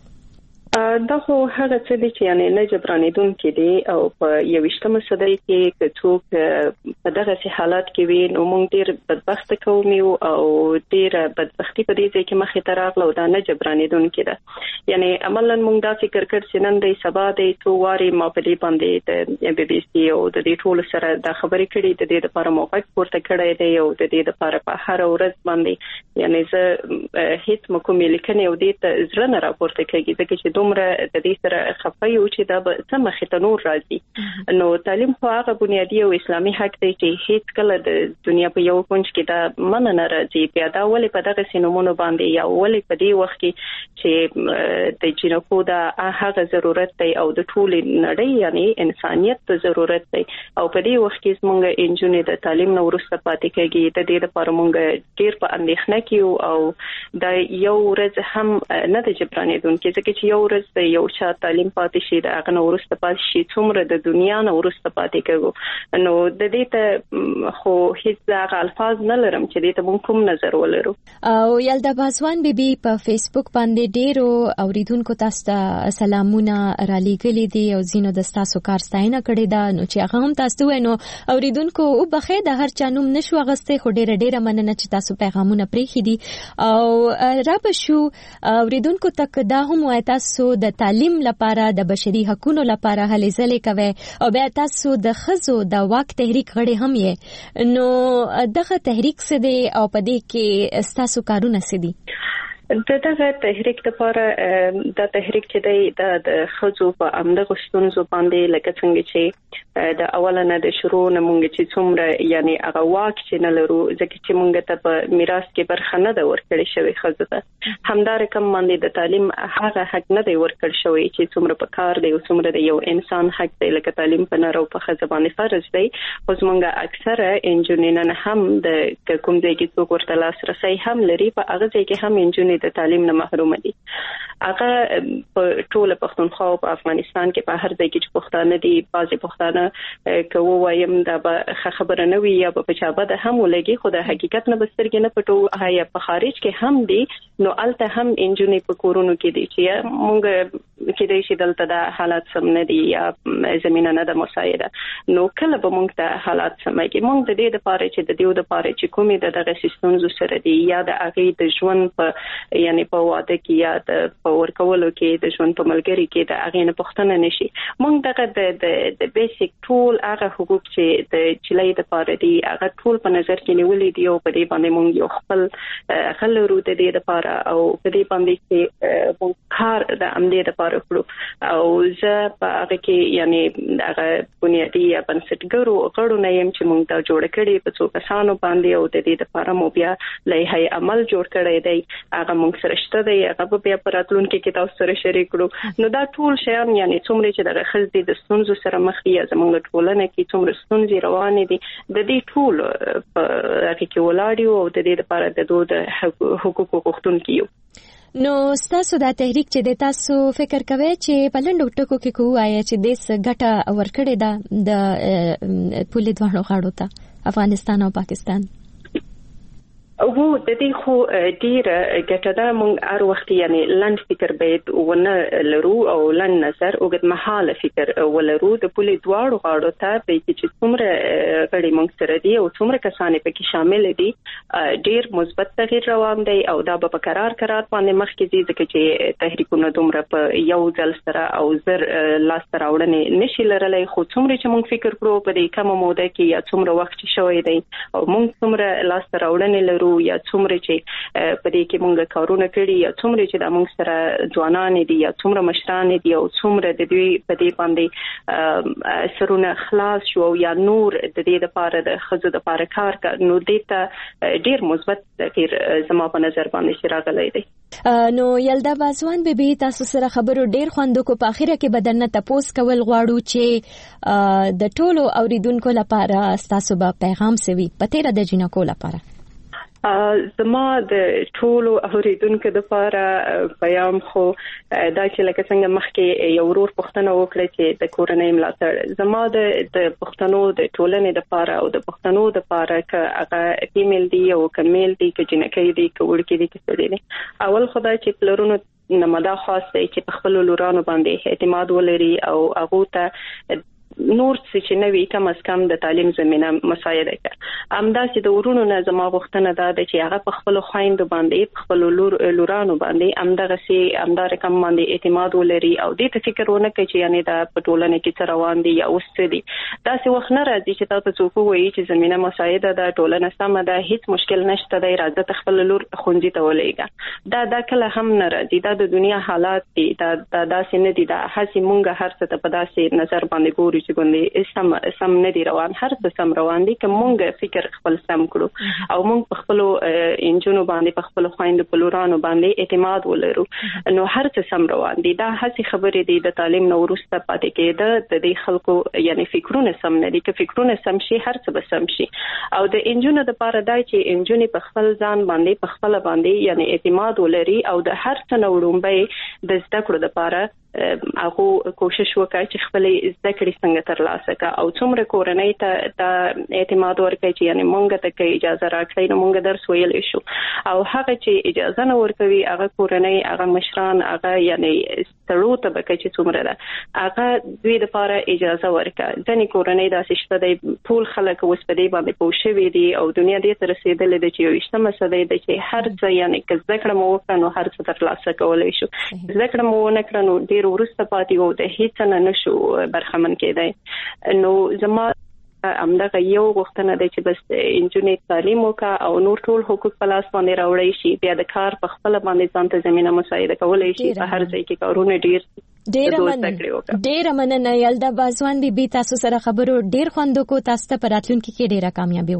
T: دا خو هغه څه دي چې یعنی نه جبرانیدونکي دي او په یویشتمه صدۍ کې که څوک په دغه حالات کې وي نو موږ ډیر بدبخت قوم یو او ډیر بدبختی په دې ځای کې مخې ته راغله او دا نه جبرانیدونکي ده. یعنی عملاً موږ دا فکر کړ چې نن د سبا د څو واري ما په دې باندې د بي بي سي او د دې ټول سره د خبرې کړې د دې لپاره موقع پورته کړی دی او د دې لپاره په هر ورځ باندې یعنی زه هیڅ مکمل لیکنې او دې ته زړه نه راپورته کوي ځکه چې دومره د دې سره خفای او چې دا به سم خطنور راځي. نو تعلیم خو هغه بنیادی او اسلامي حق دی چې هیڅ کله د دنیا په یو کونج کې دا من نه راځي. بیا دا ولې په دغه سینمونو باندې یا ولې په دې وخت کې چې د جنکو دا هغه ضرورت دی او د ټول نړۍ یعنی انسانيت ته ضرورت دی او په دې وخت کې موږ انجونې د تعلیم نو ورسته پاتې کېږي. د دې لپاره موږ ډیر په اندېښنه کې او دا یو ورځ هم نه د جبرانیدونکو ځکه چې یو ورځ یو چا تعلیم پاتې شي د هغه نو ورسته پاتې شي څومره د دنیا نو ورسته پاتې کېږو. نو د دې ته خو هیڅ هغه الفاظ نه لرم چې دې ته موږ کوم نظر ولرو.
H: او یلدا بازوان بیبي په فیسبوک باندې ډیرو اوریدونکو تاسو ته سلامونه را لېږلي دي او زینو د تاسو کار ستاینه کړې ده. نو چې هغه هم تاسو وینو اوریدونکو او بخې د هر چا نوم نشو غسته خو ډیره ډیره مننه چې تاسو پیغامونه پرېخي دي او را بشو اوریدونکو تک دا هم وای تاسو د تعلیم لپاره د بشري حقوقو لپاره هلې ځلې کوي او بیا تاسو د خزو د واک تحریک غړي هم یې. نو دغه تحریک څه دی او په دې کې تاسو کارونه څه دي؟
T: دغه تحریک لپاره د تحریک چې دی د خزو په امدغه ستونزو باندې لکه څنګه چې د اولنه د شروع نه مونږ چې څومره یعنی هغه واک چې نه لرو ځکه چې مونږ ته په میراث کې برخه نه ده ورکړې شوې خزو ته همدار کم باندې د تعلیم هغه حق نه دی ورکړ شوی چې څومره په کار دی او څومره د یو انسان حق دی لکه تعلیم په نارو په خزو باندې فرض دی. خو مونږ اکثره انجونینه هم د کوم ځای کې څوک ورته لاسرسي هم لري په هغه ځای کې هم انجونې د تعلیم نه محروم دي. هغه په ټول پښتونخوا او په افغانستان کې په هر ځای کې چې پښتانه دي بعضي پښتانه کوو وایم دا به خبره نه وي یا په چابه ده هم ولګي خو د حقیقت نه بسترګې نه پټو یا په خارج کې هم دي. نو الته هم انجونې په کورونو کې دي چې مونږ کې دې چې دلته دا حالات سم نه دي یا زمينه نه ده مساعده. نو کله به مونږ ته حالات سمېږي مونږ د دې لپاره چې د دې لپاره چې کومې د دغه سیستمونو سره دي یا د هغه د ژوند په یعنی په واده کې یا د په ورکولو کې د ژوند په ملګری کې د هغه نه پښتنه نشي. مونږ دغه د د بیسیک ټول هغه حقوق چې د چلای د لپاره دي هغه ټول په نظر کې نیولې دي او په دې باندې مونږ یو خپل خلرو د دې لپاره او په دې باندې چې مونږ کار د امنیت لپاره کړو او زه په هغه کې یعنی هغه بنیادی یا بنسټګرو غړو نه يم چې مونږ ته جوړ کړي په څو کسانو باندې او د دې لپاره مو بیا لایحه عمل جوړ کړی دی هغه مونږ سره شته دی هغه بیا پراتلونکو کې تاسو سره شریک کړو. نو دا ټول شیان یعنی څومره چې د خلک د ستونزو سره مخ دي زموږ ټولنه کې څومره ستونزې روانې دي د دې ټول په هغه کې ولاړیو او د دې لپاره د دوه د حقوقو غوښتونکو یو.
H: نو تاسو دا تحریک چې د تاسو فکر کوي چې په لنډو ټکو کې کوی چې د ګټه ورکړې ده د پولیس دوه غاړو ته افغانستان او پاکستان
T: او د دې خو ډیره ګټه ده. مونږ هر وخت یعنی لند فکر باید ونه لرو او لند نظر او د محاله فکر ولرو د پولیس دواړو غاړو ته به چې څومره غړي مونږ سره دي او څومره کسان پکې شامل دي ډیر مثبت تغییر روان دی او دا به قرار قرار باندې مخکې دي ځکه چې تحریکونه دومره په یو ځل سره او زر لاس راوړنې نشي لرلای. خو څومره چې مونږ فکر کړو په دې کومه موده کې یا څومره وخت شوی دی او مونږ څومره لاس راوړنې لرو لرو یا څومره چې په دې کې موږ کارونه کړی یا څومره چې د موږ سره ځوانان دي یا څومره مشران دي او څومره د دوی په دې باندې سرونه خلاص شو یا نور د دې لپاره د خزو د لپاره کار نو دې ته ډیر مثبت تغییر زما په نظر باندې راغلی دی.
H: نو یلدا بازوان به به تاسو سره خبرو ډیر خوندو کو په اخره کې بدن ته پوس کول غواړو چې د ټولو اوریدونکو لپاره تاسو به پیغام سوي پته را د جنکو لپاره.
T: زما د ټولو اوریدونکو لپاره پیغام خو دا چې لکه څنګه مخکې یو ورور پښتنه وکړه چې د کورنۍ ملاتړ زما د د پښتنو د ټولنې لپاره او د پښتنو لپاره ک هغه فیمیل دی او کمیل دی ک جنکې دی ک وړکې دی ک څه دی اول خدای چې پلرونو نمدا خاص دی چې په خپل لورانو باندې اعتماد ولري او هغه ته نور څه چې نوې کم از کم د تعلیم زمينه مساعده کړ امدا چې د ورونو نه زما غوښتنه ده چې هغه په خپل خويند باندې خپل لور لورانو باندې امدغه سي امدا رقم باندې اعتماد ولري او دې ته فکر ونه کوي چې یعنی دا په ټولنه کې څه روان دي یا اوس دي دا څه وخت نه راځي چې تاسو څوک وایي چې زمينه مساعده ده ټولنه سم ده هیڅ مشکل نشته دی راځه خپل لور خونځي ته ولېګا دا دا کله هم نه راځي دا د دنیا حالات دي دا داسې نه دي دا هڅه مونږه هر څه ته په داسې نظر باندې ګورو چې ګوندې سم سم نه دی روان هر څه سم روان دي که مونږ فکر خپل سم کړو او مونږ په خپل انجونو باندې په خپل خويند په لورانو باندې اعتماد ولرو نو هر څه سم روان دي دا هڅه خبرې دي د تعلیم نو ورسته پاتې کېده د دې خلکو یعنی فکرونه سم نه دي که فکرونه سم شي هر څه به سم شي او د انجونو د پاره دای چې انجونی په خپل ځان باندې په خپل باندې یعنی اعتماد ولري او د هر څه نو وړومبه د زده کړو د پاره هغه کوشش وکړي چې خپل زده کړې څنګه ترلاسه کړي او څومره کورنۍ ته د اعتماد ورکړي چې یعنی مونږ ته کې اجازه راکړي نو مونږ درس ویل شو او هغه چې اجازه نه ورکوي هغه کورنۍ هغه مشران هغه یعنی ستړو ته بکې چې څومره ده هغه دوی لپاره اجازه ورکړي ځنې کورنۍ داسې شته د ټول خلک اوس په دې باندې پوښوي دي او دنیا دې تر رسیدلې ده چې یو شته مسله ده چې هر ځای یعنی که زده کړه مو وکړو نو هر څه ترلاسه کولای شو زده کړه مو نه کړو نو ډیر ورسته پاتې وو د هیڅ نه نشو برخمن کېدای نو زما امدغه یو غوښتنه ده چې بس انجینر تعلیم وکړه او نور ټول حقوق په لاس باندې راوړی شي بیا د کار په خپل باندې ځان ته زمينه مساعده کولای شي په هر ځای کې کارونه ډیر
H: ډیر مننه ډیر مننه یلدا بازوان بي بي تاسو سره خبرو ډیر خوندو کو تاسو ته پراتلونکو کې ډیره کامیابی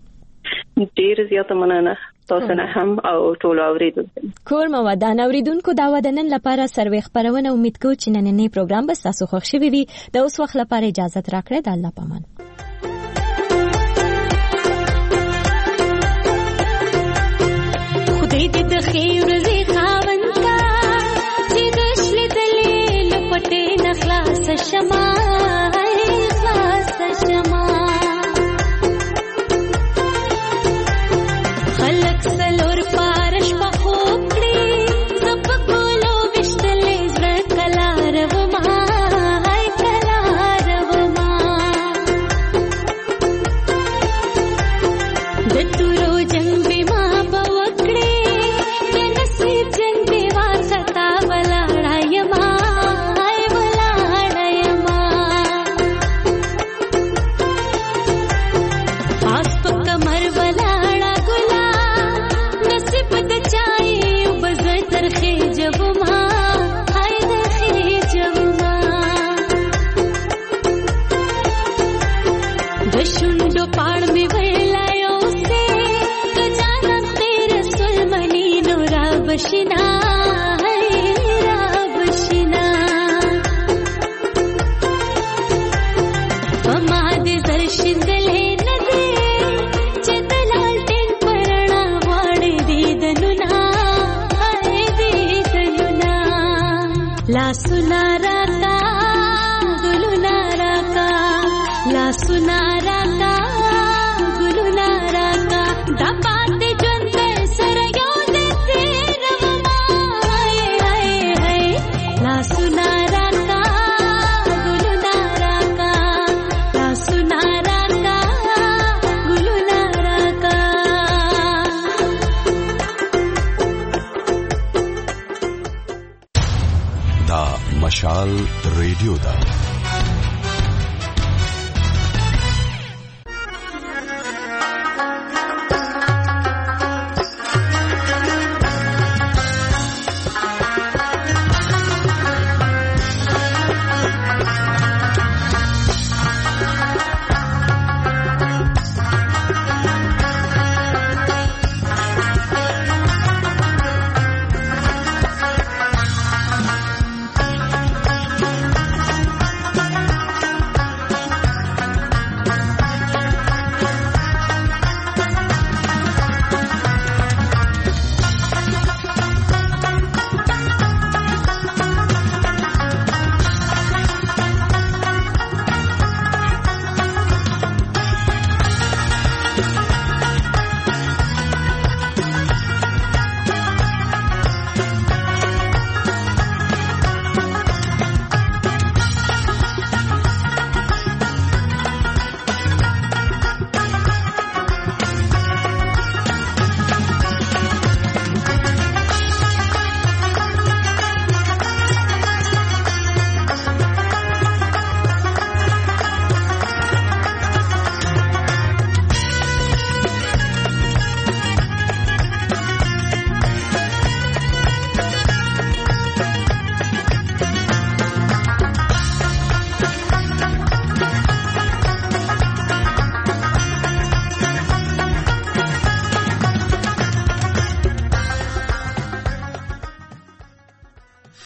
H: غواړو
T: ډیر زیاته مننه تاسو نه هم او ټول اوریدونکو
H: کور مو ودان اوریدونکو دا ودنن لپاره سروي خبرونه امید کوم چې نننې پروګرام به تاسو خوښ شي وي د اوس وخت لپاره اجازه راکړئ د الله پامان
D: خدای دې د خیر ورځې خاوند کا چې د شل دلې لپټې نخلاص شمه خلاص شمه خلق سلور پارش په خوب کړي سب ګولو وشتلې زړه کلار وما هاي کلار وما د تورو جنگ به ما بوکړي د نصیب جنگ به واسطا ولاړای ما هاي ولاړای ما پاس په کمر ولاړا ګلا نصیب د چای وبز ترخه جوما هاي درخه جوما د شوندو پاړ می ویلایو سه د جانان تیر سلمنی نورا بشنا هاي را بشنا پما دې زر شندلې نه دې چې دلال ټین پرنا واړې دې دنونا هاي دې دنونا لا سنا راکا ګلونا راکا لا سنا راکا ګلونا راکا دا پاتې ژوند سره یو دې تیرما هاي هاي هاي لا سنا راکا ګلونا راکا لا سنا راکا ګلونا راکا
V: دا مشال ریډیو دا